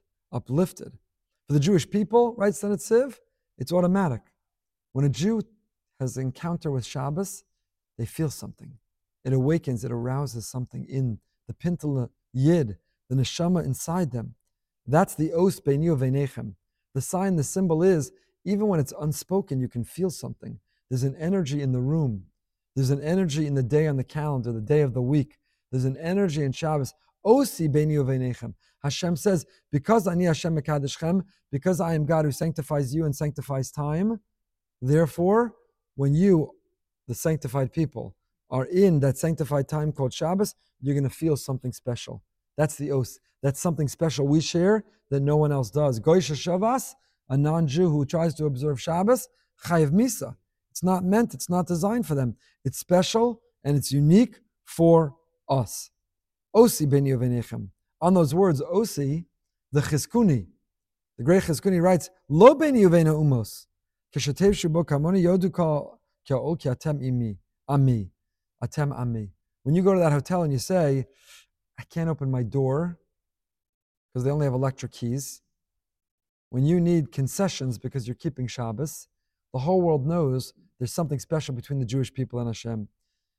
For the Jewish people, writes the Netziv, it's automatic. When a Jew has an encounter with Shabbos, they feel something. It awakens, it arouses something in the Pintele Yid, the neshama inside them. That's the os beini uveinechem. The sign, the symbol is, even when it's unspoken, you can feel something. There's an energy in the room. There's an energy in the day on the calendar, the day of the week. There's an energy in Shabbos. Osi beini uveinechem. Hashem says, because Ani Hashem Mekadeshchem, because I am God who sanctifies you and sanctifies time, therefore, when you, the sanctified people, are in that sanctified time called Shabbos, you're going to feel something special. That's the os. That's something special we share that no one else does. Goy Shavas, a non-Jew who tries to observe Shabbos, Chayiv Misa. It's not meant, it's not designed for them. It's special and it's unique for us. Osi beini uveinechem. On those words, Osi, the Chizkuni, the great Chizkuni writes, Lo beini uveina umos, keshatev shubo kamoni yodu ka'ol ki atem ami, atem ami. When you go to that hotel and you say, I can't open my door because they only have electric keys, When you need concessions because you're keeping Shabbos, the whole world knows there's something special between the Jewish people and Hashem.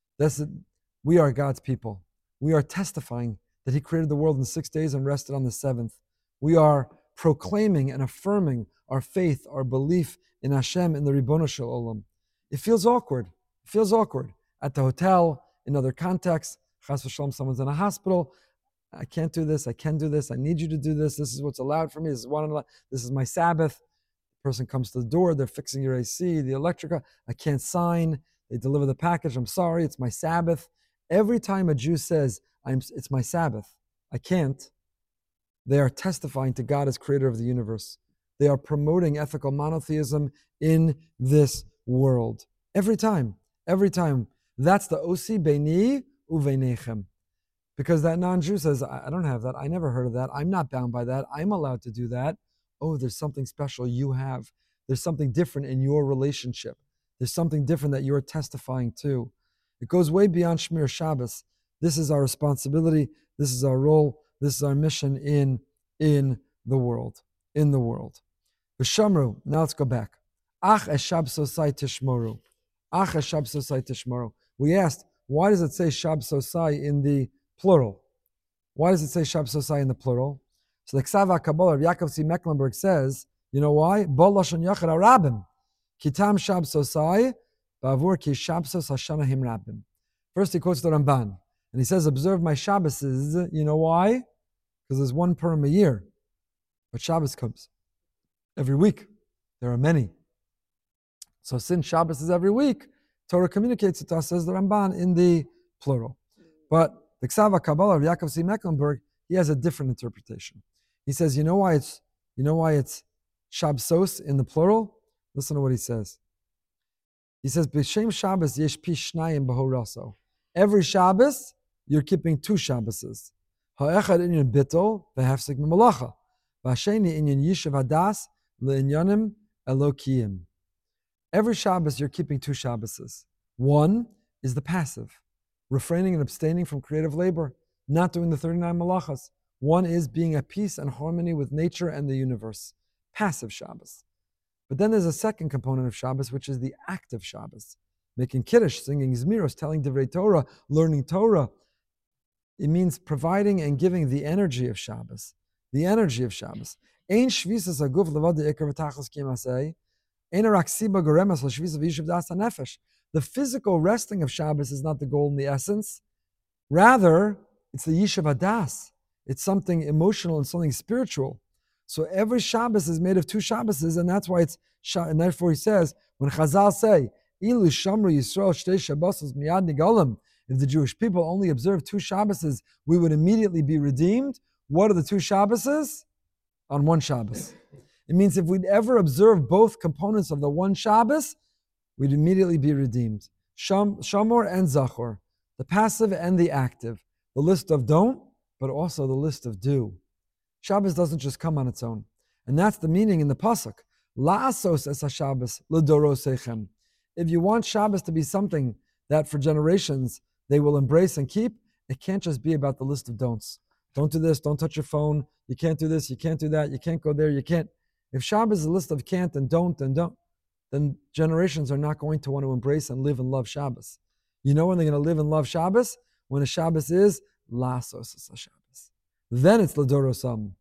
We are God's people. We are testifying that He created the world in 6 days and rested on the seventh. We are proclaiming and affirming our faith, our belief in Hashem, in the Ribbono Shel Olam. It feels awkward. It feels awkward at the hotel, in other contexts. Chas v'shalom, someone's in a hospital. I can't do this. I can do this. I need you to do this. This is what's allowed for me. This is my Sabbath. The person comes to the door. They're fixing your AC, the electrical. I can't sign. They deliver the package. I'm sorry. It's my Sabbath. Every time a Jew says, it's my Sabbath, I can't, they are testifying to God as creator of the universe. They are promoting ethical monotheism in this world. Every time. That's the osi beini uveinechem. Because that non-Jew says, I don't have that. I never heard of that. I'm not bound by that. I'm allowed to do that. Oh, there's something special you have. There's something different in your relationship. There's something different that you're testifying to. It goes way beyond Shmir Shabbos. This is our responsibility. This is our role. This is our mission in the world. In the world. V'shamru. Now let's go back. Ach eshab sosai tishmoru. Ach eshab sosai tishmoru. We asked, why does it say shab sosai in the plural? Why does it say shab sosai in the plural? So the Ksav HaKabbalah of Yaakov C. Mecklenburg says, you know why? Bo lashon yachad harabim. Kitam shab sosai. Bavur ki shabsos hashanahim rabim. First he quotes the Ramban, and he says, observe my Shabboses. You know why? Because there's one Purim a year. But Shabbos comes every week. There are many. So since Shabbos is every week, Torah communicates it to us, says the Ramban, in the plural. But the Ksav HaKabbalah of Yaakov C. Mecklenburg, he has a different interpretation. He says, you know why it's Shabsos in the plural? Listen to what he says. He says, B'Shem Shabbos yesh pi shnayim b'horaso. Every Shabbos, you're keeping two Shabboses. Ha'echad inyan bitol v'hafsik m'malacha. V'hasheni inyan yishav hadas le'inyanim elokiyim. Every Shabbos, you're keeping two Shabboses. One is the passive, refraining and abstaining from creative labor, not doing the 39 malachas. One is being at peace and harmony with nature and the universe. Passive Shabbos. But then there's a second component of Shabbos, which is the active Shabbos. Making Kiddush, singing Zmiros, telling Divrei Torah, learning Torah. It means providing and giving the energy of Shabbos. The energy of Shabbos. Ein shvisas haguf levad de'ikar v'tachlis kimasei. Ein arak siba goremas l'shvisas v'yishuv das hanefesh. The physical resting of Shabbos is not the goal and the essence. Rather, it's the yishuv hadas. It's something emotional and something spiritual. So every Shabbos is made of two Shabboses, and that's why and therefore he says, when Chazal say, Ilu Shamru Yisrael Shtei Shabbosos Miyad Nigalim, if the Jewish people only observe two Shabboses, we would immediately be redeemed. What are the two Shabboses? On one Shabbos. It means if we'd ever observe both components of the one Shabbos, we'd immediately be redeemed. Shamor and Zachor, the passive and the active, the list of don't, but also the list of do. Shabbos doesn't just come on its own. And that's the meaning in the Pasuk. La'asos es ha-Shabbos l'dorosechem. If you want Shabbos to be something that for generations they will embrace and keep, it can't just be about the list of don'ts. Don't do this, don't touch your phone, you can't do this, you can't do that, you can't go there, you can't. If Shabbos is a list of can't and don't, then generations are not going to want to embrace and live and love Shabbos. You know when they're going to live and love Shabbos? When a Shabbos is La'asos es ha-Shabbos. Then it's L'dorosam.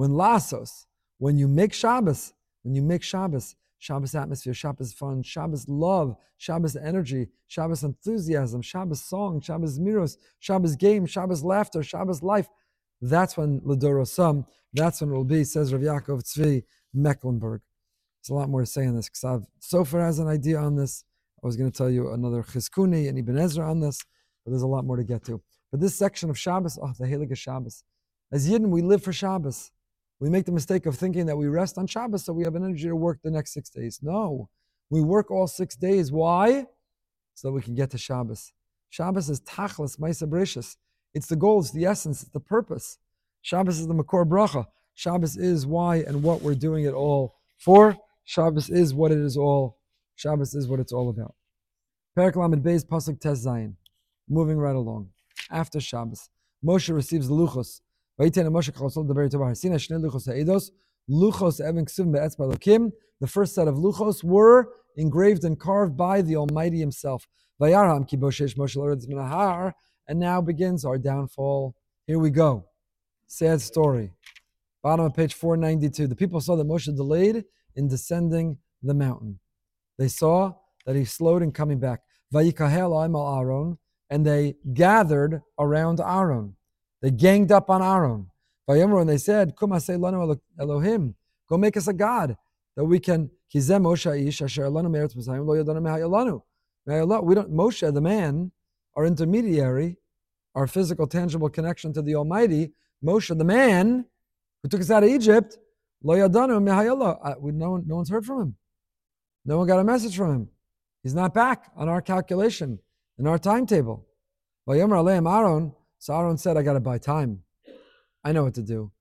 When you make Shabbos, Shabbos atmosphere, Shabbos fun, Shabbos love, Shabbos energy, Shabbos enthusiasm, Shabbos song, Shabbos miros, Shabbos game, Shabbos laughter, Shabbos life. That's when L'dorosam, that's when it will be, says Rav Yaakov Tzvi Mecklenburg. There's a lot more to say on this. Ksav Sofer has an idea on this. I was going to tell you another Chizkuni and Ibn Ezra on this, but there's a lot more to get to. But this section of Shabbos, the Heilige Shabbos. As Yidden, we live for Shabbos. We make the mistake of thinking that we rest on Shabbos so we have energy to work the next 6 days. No, we work all 6 days. Why? So that we can get to Shabbos. Shabbos is tachlis, ma'aseh breshus. It's the goal, it's the essence, it's the purpose. Shabbos is the makor bracha. Shabbos is why and what we're doing it all for. Shabbos is what it is all. Shabbos is what it's all about. Perek Lamed Beis Pasuk Tes Zayin. Moving right along. After Shabbos, Moshe receives the luchos. Moshe Luchos Eben Ksuvim Be'etzba Elokim. The first set of luchos were engraved and carved by the Almighty Himself. Vayarham ki boshesh Moshe l'oretz min hahar. And now begins our downfall. Here we go. Sad story. Bottom of page 492. The people saw that Moshe delayed in descending the mountain. They saw that he slowed in coming back. Vayikahel al Aaron, and they gathered around Aaron. They ganged up on Aaron. Vayomer, and they said, Kum aseh lanu Elohim, go make us a god that we can. Kizeh Moshe ish asher elanu me'eretz Mitzrayim lo yadanu mehayalanu. We don't. Moshe, the man, our intermediary, our physical, tangible connection to the Almighty. Moshe, the man who took us out of Egypt, lo yadanu mehayallah. No one's heard from him. No one got a message from him. He's not back on our calculation, in our timetable. Vayomer aleim Aaron. So Aaron said, I got to buy time. I know what to do.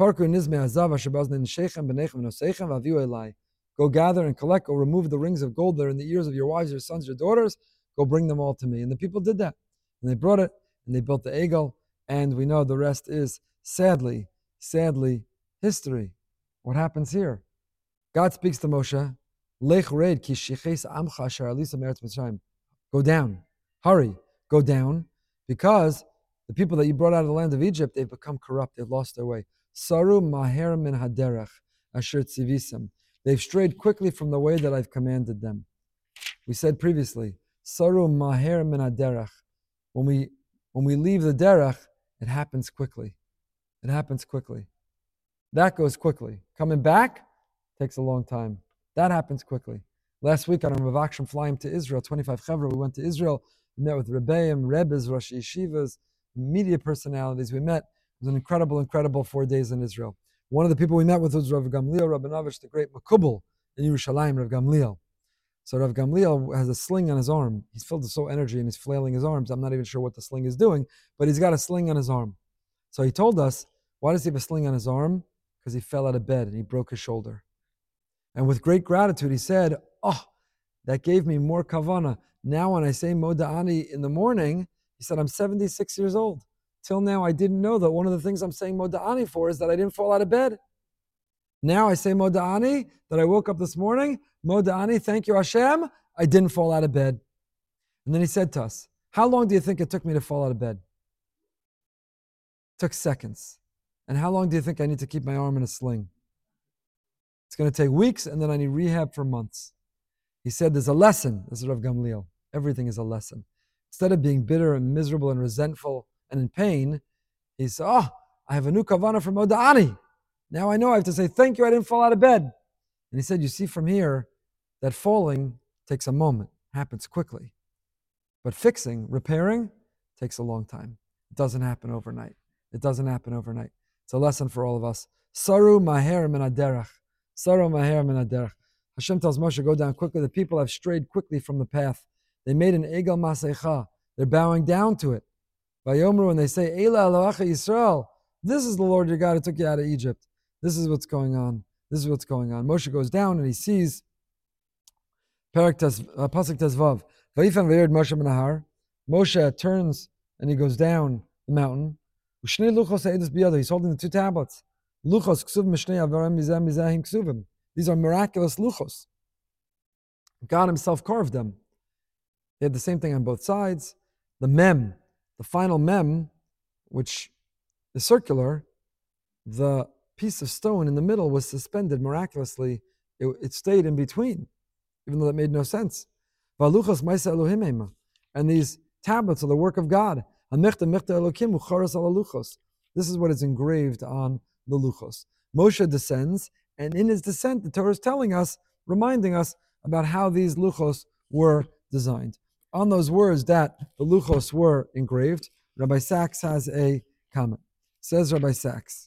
Go gather and collect, go remove the rings of gold that are in the ears of your wives, your sons, your daughters. Go bring them all to me. And the people did that. And they brought it, and they built the Egel. And we know the rest is, sadly, history. What happens here? God speaks to Moshe. Go down. Hurry. Go down. Because the people that you brought out of the land of Egypt, they've become corrupt. They've lost their way. Saru maher min haderech asher tzivisem. They've strayed quickly from the way that I've commanded them. We said previously, Saru maher min haderech. When we leave the derech, it happens quickly. It happens quickly. That goes quickly. Coming back takes a long time. That happens quickly. Last week on our Rav Aksham flying to Israel, 25 Chevra, we went to Israel. We met with Rebbeim, Rebbes, Rosh Yeshivas, media personalities. We met. It was an incredible 4 days in Israel. One of the people we met with was Rav Gamliel Rabinovich, the great Makubal in Yerushalayim, Rav Gamliel. So Rav Gamliel has a sling on his arm. He's filled with so energy and he's flailing his arms. I'm not even sure what the sling is doing, but he's got a sling on his arm. So he told us, why does he have a sling on his arm? Because he fell out of bed and he broke his shoulder. And with great gratitude, he said, that gave me more kavana. Now when I say Moda'ani in the morning, he said, I'm 76 years old. Till now, I didn't know that one of the things I'm saying Moda'ani for is that I didn't fall out of bed. Now I say Moda'ani, that I woke up this morning. Moda'ani, thank you Hashem, I didn't fall out of bed. And then he said to us, how long do you think it took me to fall out of bed? It took seconds. And how long do you think I need to keep my arm in a sling? It's going to take weeks, and then I need rehab for months. He said there's a lesson. This is Rav Gamliel. Everything is a lesson. Instead of being bitter and miserable and resentful and in pain, he said, I have a new kavanah for Moda'ani. Now I know I have to say, thank you, I didn't fall out of bed. And he said, you see from here that falling takes a moment, happens quickly. But fixing, repairing, takes a long time. It doesn't happen overnight. It's a lesson for all of us. Saru maher min haderech. Saru maher min haderech. Hashem tells Moshe, go down quickly. The people have strayed quickly from the path. They made an egel masecha. They're bowing down to it. Vayomru, and they say, Eila Elohecha Yisrael. This is the Lord your God who took you out of Egypt. This is what's going on. Moshe goes down and he sees Pasuk Tezvav. Vayifan v'yered Moshe minahar. Moshe turns and he goes down the mountain. Ushnei luchos ha'edus biyado. He's holding the two tablets. Luchos ksuv mishnei avarim mizahim ksuvim. These are miraculous luchos. God himself carved them. He had the same thing on both sides. The mem, the final mem, which is circular, the piece of stone in the middle was suspended miraculously. It stayed in between, even though that made no sense. And these tablets are the work of God. This is what is engraved on the luchos. Moshe descends, and in his descent, the Torah is telling us, reminding us about how these luchos were designed. On those words that the luchos were engraved, Rabbi Sachs has a comment. Says Rabbi Sachs,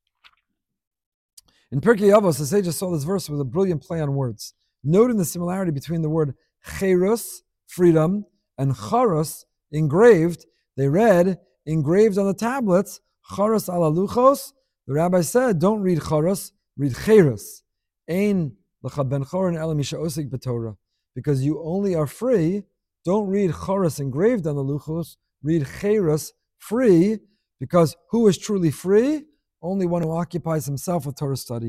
in Pirkei Avos, the sages saw this verse with a brilliant play on words, noting the similarity between the word cherus, freedom, and charos, engraved. They read, engraved on the tablets, charos ala luchos. The rabbi said, don't read charos, read cherus. Ein l'cha ben choron ela misha osik b'Torah. Because you only are free. Don't read charos engraved on the luchos, read cherus, free, because who is truly free? Only one who occupies himself with Torah study.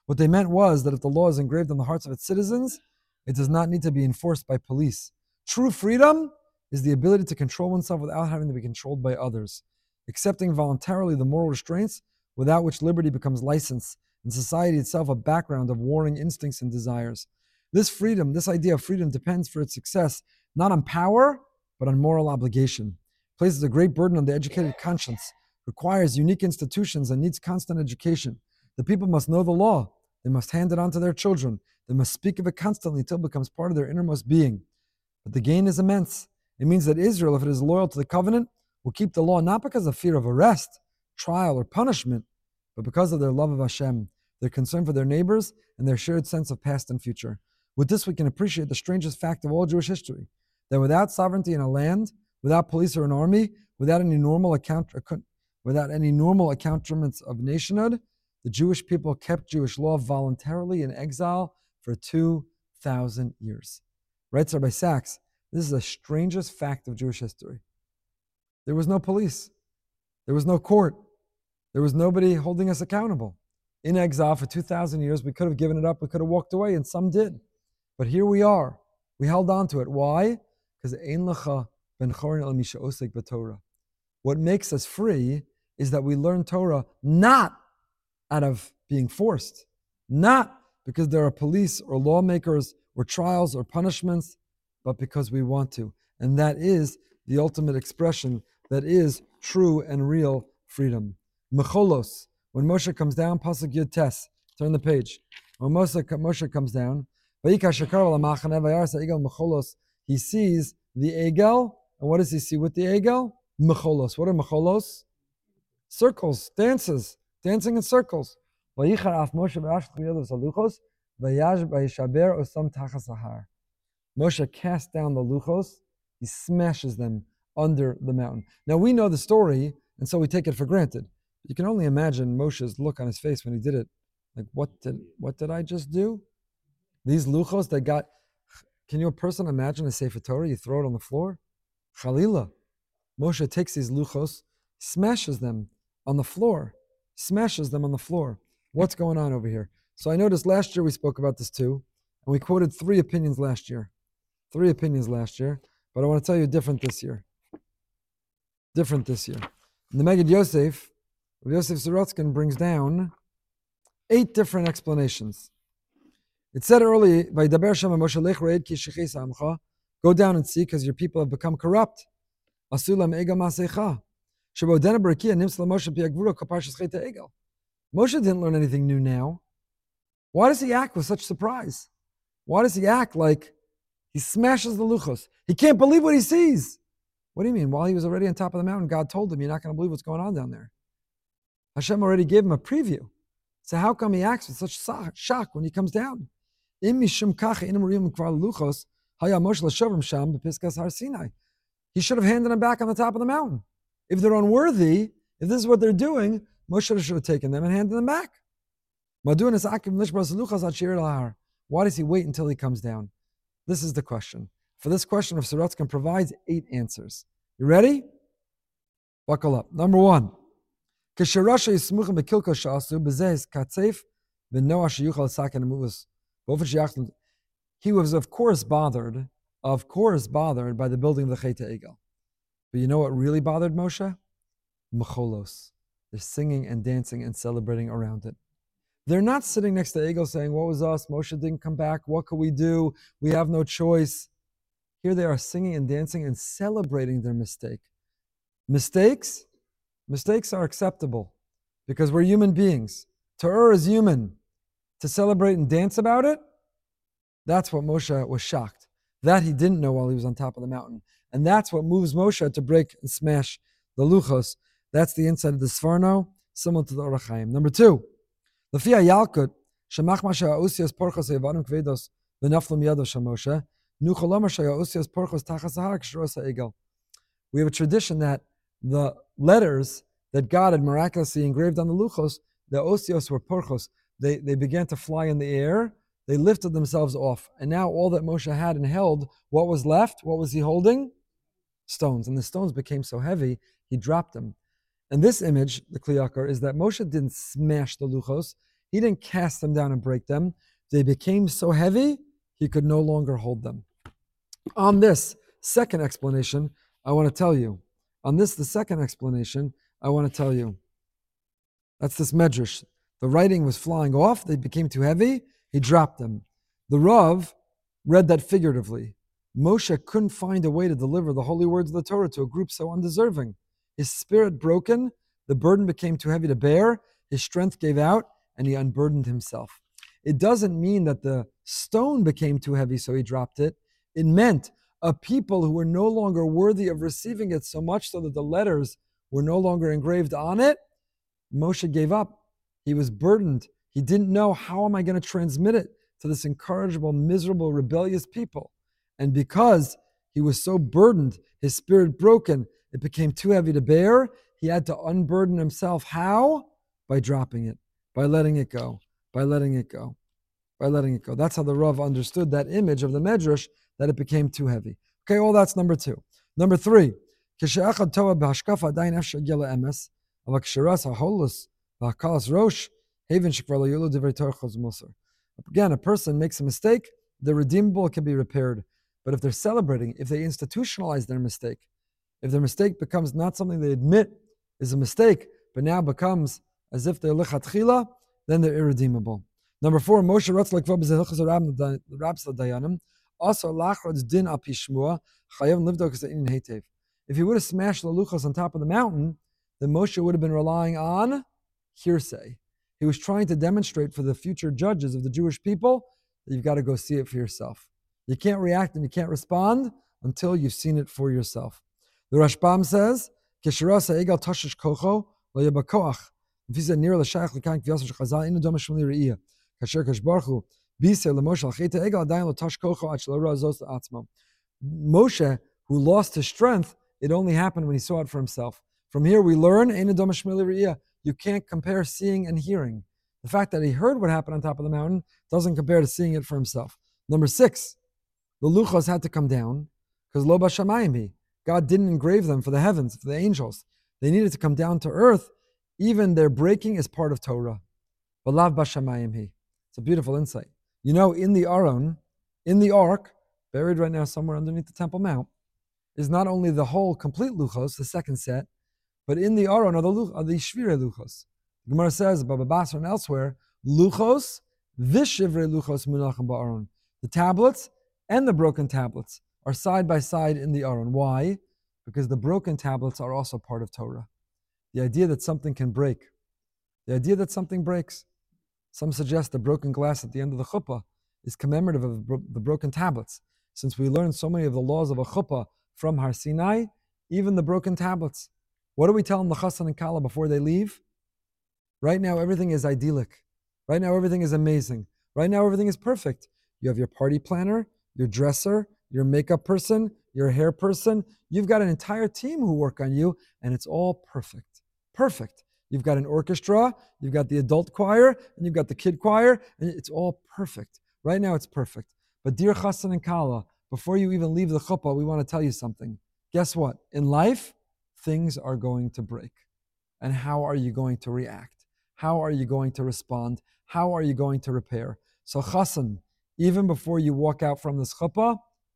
What they meant was that if the law is engraved on the hearts of its citizens, it does not need to be enforced by police. True freedom is the ability to control oneself without having to be controlled by others, accepting voluntarily the moral restraints without which liberty becomes license, and society itself a background of warring instincts and desires. This freedom, this idea of freedom, depends for its success not on power, but on moral obligation. It places a great burden on the educated conscience, requires unique institutions, and needs constant education. The people must know the law. They must hand it on to their children. They must speak of it constantly until it becomes part of their innermost being. But the gain is immense. It means that Israel, if it is loyal to the covenant, will keep the law not because of fear of arrest, trial, or punishment, but because of their love of Hashem, their concern for their neighbors, and their shared sense of past and future. With this, we can appreciate the strangest fact of all Jewish history, that without sovereignty in a land, without police or an army, without any normal accoutrements of nationhood, the Jewish people kept Jewish law voluntarily in exile for 2,000 years. Writes Rabbi Sachs, this is the strangest fact of Jewish history. There was no police. There was no court. There was nobody holding us accountable. In exile for 2,000 years, we could have given it up. We could have walked away, and some did. But here we are. We held on to it. Why? Because ein lecha ben chorin el misha osek b'Torah. What makes us free is that we learn Torah not out of being forced, not because there are police or lawmakers or trials or punishments, but because we want to. And that is the ultimate expression that is true and real freedom. Mecholos, when Moshe comes down, Pasuk Yud Tes, turn the page. When Moshe comes down, he sees the egel, and what does he see with the egel? Mecholos. What are mecholos? Circles, dances, dancing in circles. Moshe cast down the luchos, he smashes them under the mountain. Now we know the story, and so we take it for granted. You can only imagine Moshe's look on his face when he did it. Like, what did I just do? These luchos that got, can you a person imagine a Sefer Torah, you throw it on the floor? Chalila. Moshe takes these luchos, smashes them on the floor. What's going on over here? So I noticed last year we spoke about this too, and we quoted three opinions last year, but I want to tell you different this year. In the Megid Yosef, Yosef Sorotzkin brings down 8 different explanations. It said early, go down and see because your people have become corrupt. Moshe didn't learn anything new now. Why does he act with such surprise? Why does he act like he smashes the luchos? He can't believe what he sees. What do you mean? While he was already on top of the mountain, God told him, you're not going to believe what's going on down there. Hashem already gave him a preview. So how come he acts with such shock when he comes down? He should have handed them back on the top of the mountain. If they're unworthy, if this is what they're doing, Moshe should have taken them and handed them back. Why does he wait until he comes down? This is the question. For this question, Rav Sorotzkin provides 8 answers. You ready? Buckle up. Number 1. He was of course bothered by the building of the Chet Egel. But you know what really bothered Moshe? Mecholos. They're singing and dancing and celebrating around it. They're not sitting next to Egel saying, what was us? Moshe didn't come back. What could we do? We have no choice. Here they are singing and dancing and celebrating their mistake. Mistakes are acceptable because we're human beings. To err is human. To celebrate and dance about it, that's what Moshe was shocked. That he didn't know while he was on top of the mountain. And that's what moves Moshe to break and smash the luchos. That's the inside of the Sforno, similar to the Orach Chaim. Number 2, Lefia Yalkut, Shemach Masha Usias Porchos Evanim Kvedos, V'naflam Yado Shamoshe, Nucholoma Shaya Usias Porchos Tachasahar Kshrosa Egel. We have a tradition that the letters that God had miraculously engraved on the luchos, the osios were porchos. They began to fly in the air. They lifted themselves off. And now all that Moshe had and held, what was left? What was he holding? Stones. And the stones became so heavy, he dropped them. And this image, the Kli Yakar, is that Moshe didn't smash the luchos. He didn't cast them down and break them. They became so heavy, he could no longer hold them. On this second explanation, I want to tell you. The second explanation, I want to tell you. That's this medrash. The writing was flying off. They became too heavy. He dropped them. The Rav read that figuratively. Moshe couldn't find a way to deliver the holy words of the Torah to a group so undeserving. His spirit broken, the burden became too heavy to bear, his strength gave out, and he unburdened himself. It doesn't mean that the stone became too heavy, so he dropped it. It meant a people who were no longer worthy of receiving it, so much so that the letters were no longer engraved on it. Moshe gave up. He was burdened. He didn't know, how am I going to transmit it to this incorrigible, miserable, rebellious people? And because he was so burdened, his spirit broken, it became too heavy to bear. He had to unburden himself. How? By dropping it, by letting it go, by letting it go, by letting it go. That's how the Rav understood that image of the Medrash, that it became too heavy. Okay, all that's number two. Number three, again, a person makes a mistake, the redeemable can be repaired. But if they're celebrating, if they institutionalize their mistake, if their mistake becomes not something they admit is a mistake, but now becomes as if they're lechatchila, then they're irredeemable. Number four, Moshe Ratz Lekvav B'Zeh Rabs Dayanim. Also, Lachrod's din al pishmua chayav livdok ze'inin hetev. If he would have smashed the luchos on top of the mountain, then Moshe would have been relying on hearsay. He was trying to demonstrate for the future judges of the Jewish people that you've got to go see it for yourself. You can't react and you can't respond until you've seen it for yourself. The Rashbam says, "Kishirasa egal tashish kocho lo yebakoach." If he said near l'shayach l'kan k'vyasach chazal inu dom shmuli re'iyah. Kasher kashbarchu biser l'moshe l'cheta egal adayin lo tash kocho ach lo razos atzmo. Moshe, who lost his strength, it only happened when he saw it for himself. From here we learn inu dom shmuli re'iyah. You can't compare seeing and hearing. The fact that he heard what happened on top of the mountain doesn't compare to seeing it for himself. Number 6, the luchos had to come down because lo b'shamayim hi. God didn't engrave them for the heavens, for the angels. They needed to come down to earth. Even their breaking is part of Torah. B'lav b'shamayim hi. It's a beautiful insight. You know, in the Aron, in the Ark, buried right now somewhere underneath the Temple Mount, is not only the whole complete luchos, the second set, but in the Aron are the Shvirei luchos. The Gemara says, Baba Basra and elsewhere, luchos, v'shivrei luchos munachim ba'aron. The tablets and the broken tablets are side by side in the Aron. Why? Because the broken tablets are also part of Torah. The idea that something can break. The idea that something breaks. Some suggest the broken glass at the end of the chuppah is commemorative of the broken tablets. Since we learn so many of the laws of a chuppah from Har Sinai, even the broken tablets. What do we tell them, the chassan and kala, before they leave? Right now, everything is idyllic. Right now, everything is amazing. Right now, everything is perfect. You have your party planner, your dresser, your makeup person, your hair person. You've got an entire team who work on you, and it's all perfect. Perfect. You've got an orchestra, you've got the adult choir, and you've got the kid choir, and it's all perfect. Right now, it's perfect. But dear chassan and kala, before you even leave the chuppah, we want to tell you something. Guess what? In life, things are going to break. And how are you going to react? How are you going to respond? How are you going to repair? So chassan, even before you walk out from this chuppah,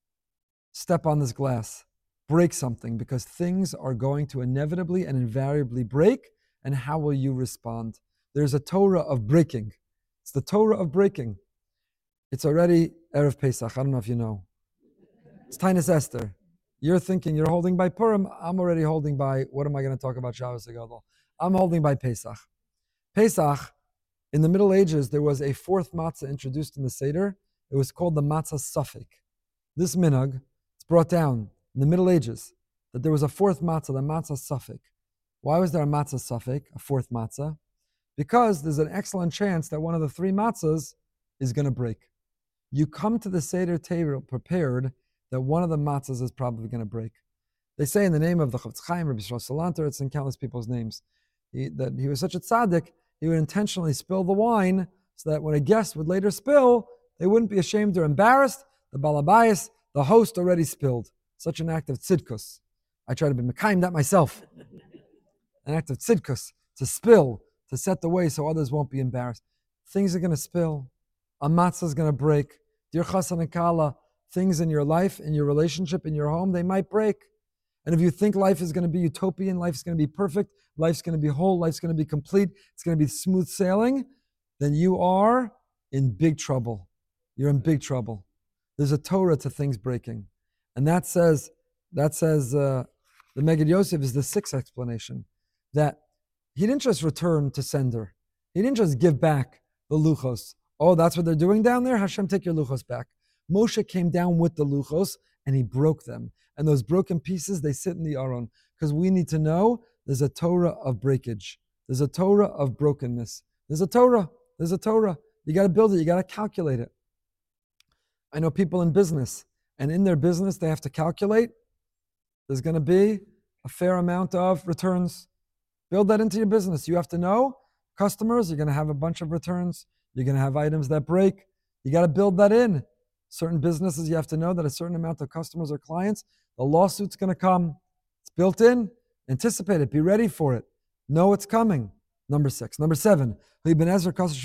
step on this glass, break something, because things are going to inevitably and invariably break, and how will you respond? There's a Torah of breaking. It's the Torah of breaking. It's already Erev Pesach. I don't know if you know. It's Tainus Esther. You're thinking you're holding by Purim. I'm already holding by, what am I going to talk about Shabbos Hagadol? I'm holding by Pesach. Pesach, in the Middle Ages, there was a fourth matzah introduced in the Seder. It was called the matzah safek. This minhag, it's brought down in the Middle Ages, that there was a fourth matzah, the matzah safek. Why was there a matzah safek, a fourth matzah? Because there's an excellent chance that one of the three matzahs is going to break. You come to the Seder table prepared that one of the matzahs is probably going to break. They say in the name of the Chofetz Chaim, Rabbi Yisrael Salanter, it's in countless people's names, that he was such a tzaddik, he would intentionally spill the wine so that when a guest would later spill, they wouldn't be ashamed or embarrassed. The balabayas, the host, already spilled. Such an act of tzidkus. I try to be mekayim that myself. An act of tzidkus, to spill, to set the way so others won't be embarrassed. things are going to spill. A matzah is going to break. Dear Chassan and Kala, things in your life, in your relationship, in your home, they might break. And if you think life is going to be utopian, life's going to be perfect, life's going to be whole, life's going to be complete, it's going to be smooth sailing, then you are in big trouble. You're in big trouble. There's a Torah to things breaking. And that says the Megid Yosef is the sixth explanation, that he didn't just return to sender. He didn't just give back the luchos. Oh, that's what they're doing down there? Hashem, take your luchos back. Moshe came down with the luchos and he broke them. And those broken pieces, they sit in the Aron. Because we need to know there's a Torah of breakage. There's a Torah of brokenness. There's a Torah. There's a Torah. You got to build it. You got to calculate it. I know people in business, and in their business, they have to calculate. There's going to be a fair amount of returns. Build that into your business. You have to know customers, you're going to have a bunch of returns. You're going to have items that break. You got to build that in. Certain businesses, you have to know that a certain amount of customers or clients, the lawsuit's going to come. It's built in. Anticipate it. Be ready for it. Know it's coming. Number 6. Number 7. If you would have returned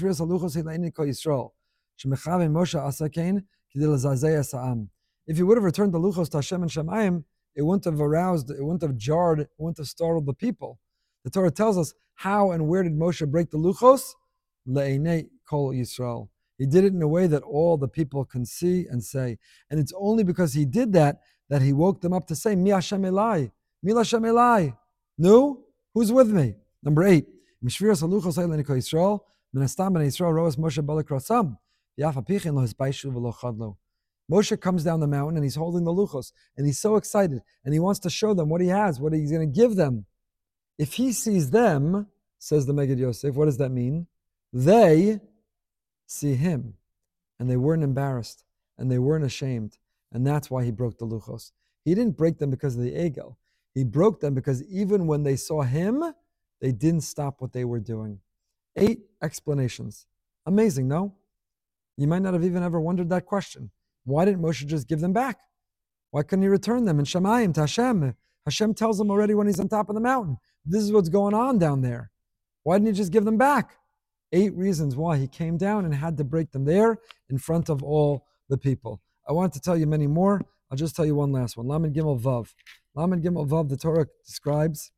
the luchos to Hashem and Shemayim, it wouldn't have aroused, it wouldn't have jarred, it wouldn't have startled the people. The Torah tells us how and where did Moshe break the luchos? Le'enei kol Yisrael. He did it in a way that all the people can see and say. And it's only because he did that that he woke them up to say, Mi Hashem Elai, Mi Hashem Elai. No? Who's with me? Number 8. Mishviras haluchos ha'ileni kol Yisrael, Menastam ben Yisrael roas Moshe balak rasam, Yafa pichin lo hisbaishu v'lo chadlo. Moshe comes down the mountain and he's holding the luchos and he's so excited and he wants to show them what he has, what he's going to give them. If he sees them, says the Megid Yosef, what does that mean? They see him and they weren't embarrassed and they weren't ashamed, and that's why he broke the luchos. He didn't break them because of the egel. He broke them because even when they saw him, they didn't stop what they were doing. 8 explanations. Amazing, no? You might not have even ever wondered that question. Why didn't Moshe just give them back? Why couldn't he return them in Shemayim to Hashem? Hashem tells him already when he's on top of the mountain. This is what's going on down there. Why didn't he just give them back? 8 reasons why he came down and had to break them there in front of all the people. I wanted to tell you many more. I'll just tell you one last one. Lamed Gimel Vav. Lamed Gimel Vav, the Torah describes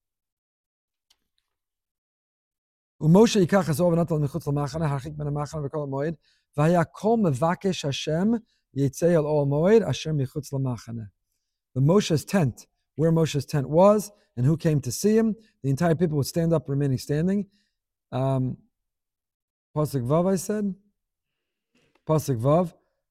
Moshe yikach hazor v'natal michutz l'machane harchik ben hamachane v'kol ha'moed v'haya kol mevakesh Hashem yitzei al ol moed asher michutz l'machane. The Moshe's tent, where Moshe's tent was, and who came to see him, the entire people would stand up, remaining standing. Pasuk Vav, I said. Pasuk Vav.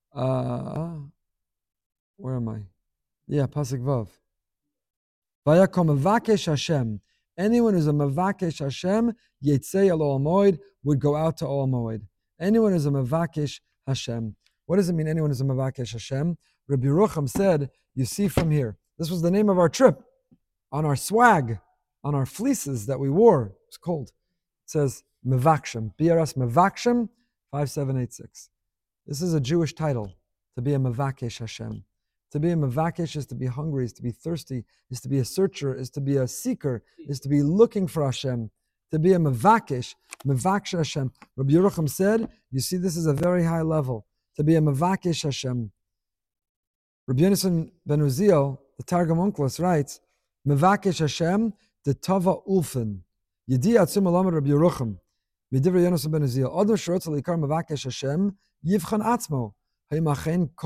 Where am I? Yeah, Pasuk Vav. V'haya kol mevakesh Hashem. Anyone who's a Mavakesh Hashem, Yetzei al Ol Moed, would go out to Ol Moed. Anyone who's a Mavakesh Hashem. What does it mean, anyone who's a Mavakesh Hashem? Rabbi Yerucham said, you see from here, this was the name of our trip, on our swag, on our fleeces that we wore. It's cold. It says Mevakshem, BRS Mevakshem 5786. This is a Jewish title, to be a Mavakesh Hashem. To be a Mavakesh is to be hungry, is to be thirsty, is to be a searcher, is to be a seeker, is to be looking for Hashem. To be a Mavakesh, Mavakesh Hashem. Rabbi Yerucham said, you see, this is a very high level. To be a Mavakesh Hashem. Rabbi Yonasan ben Uziel, the Targum Onkelos, writes, Mavakesh Hashem, the Tava Ulfen. Yedi Atzum Alam Rabbi Yerucham. Midivra Yonasan ben Uziel. Adam Shorotz Alikar Mavakesh Hashem, Yivchan Atzmo. Are you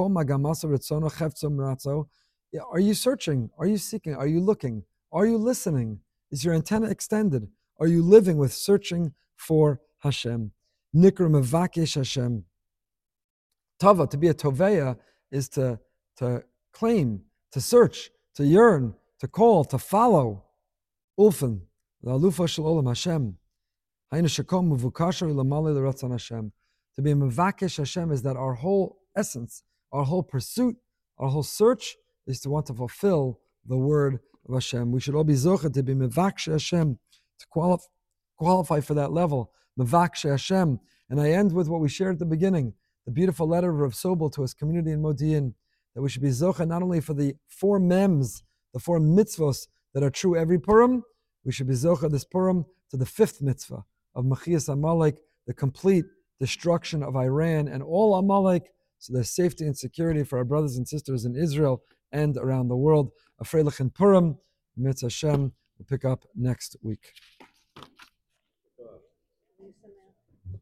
searching? Are you seeking? Are you looking? Are you listening? Is your antenna extended? Are you living with searching for Hashem? Nikra Mevakesh Hashem. Tava, to be a Toveya, is to claim, to search, to yearn, to call, to follow. Ulfen, the Alufa Shel Olam Hashem. Hayna Shekom Muvukasher Ilamali L'Ratzon Hashem. To be a Mevakesh Hashem is that our whole essence, our whole pursuit, our whole search is to want to fulfill the word of Hashem. We should all be zocheh to be Mevakesh Hashem, to qualify for that level. Mevakesh Hashem. And I end with what we shared at the beginning, the beautiful letter of Rav Sobel to his community in Modi'in, that we should be zocheh not only for the 4 mems, the 4 mitzvos that are true every Purim, we should be zocheh this Purim to the 5th mitzvah of Machias Amalek, the complete destruction of Iran and all Amalek, so there's safety and security for our brothers and sisters in Israel and around the world. A Freilich and Purim, Mitzvah Hashem, we'll pick up next week.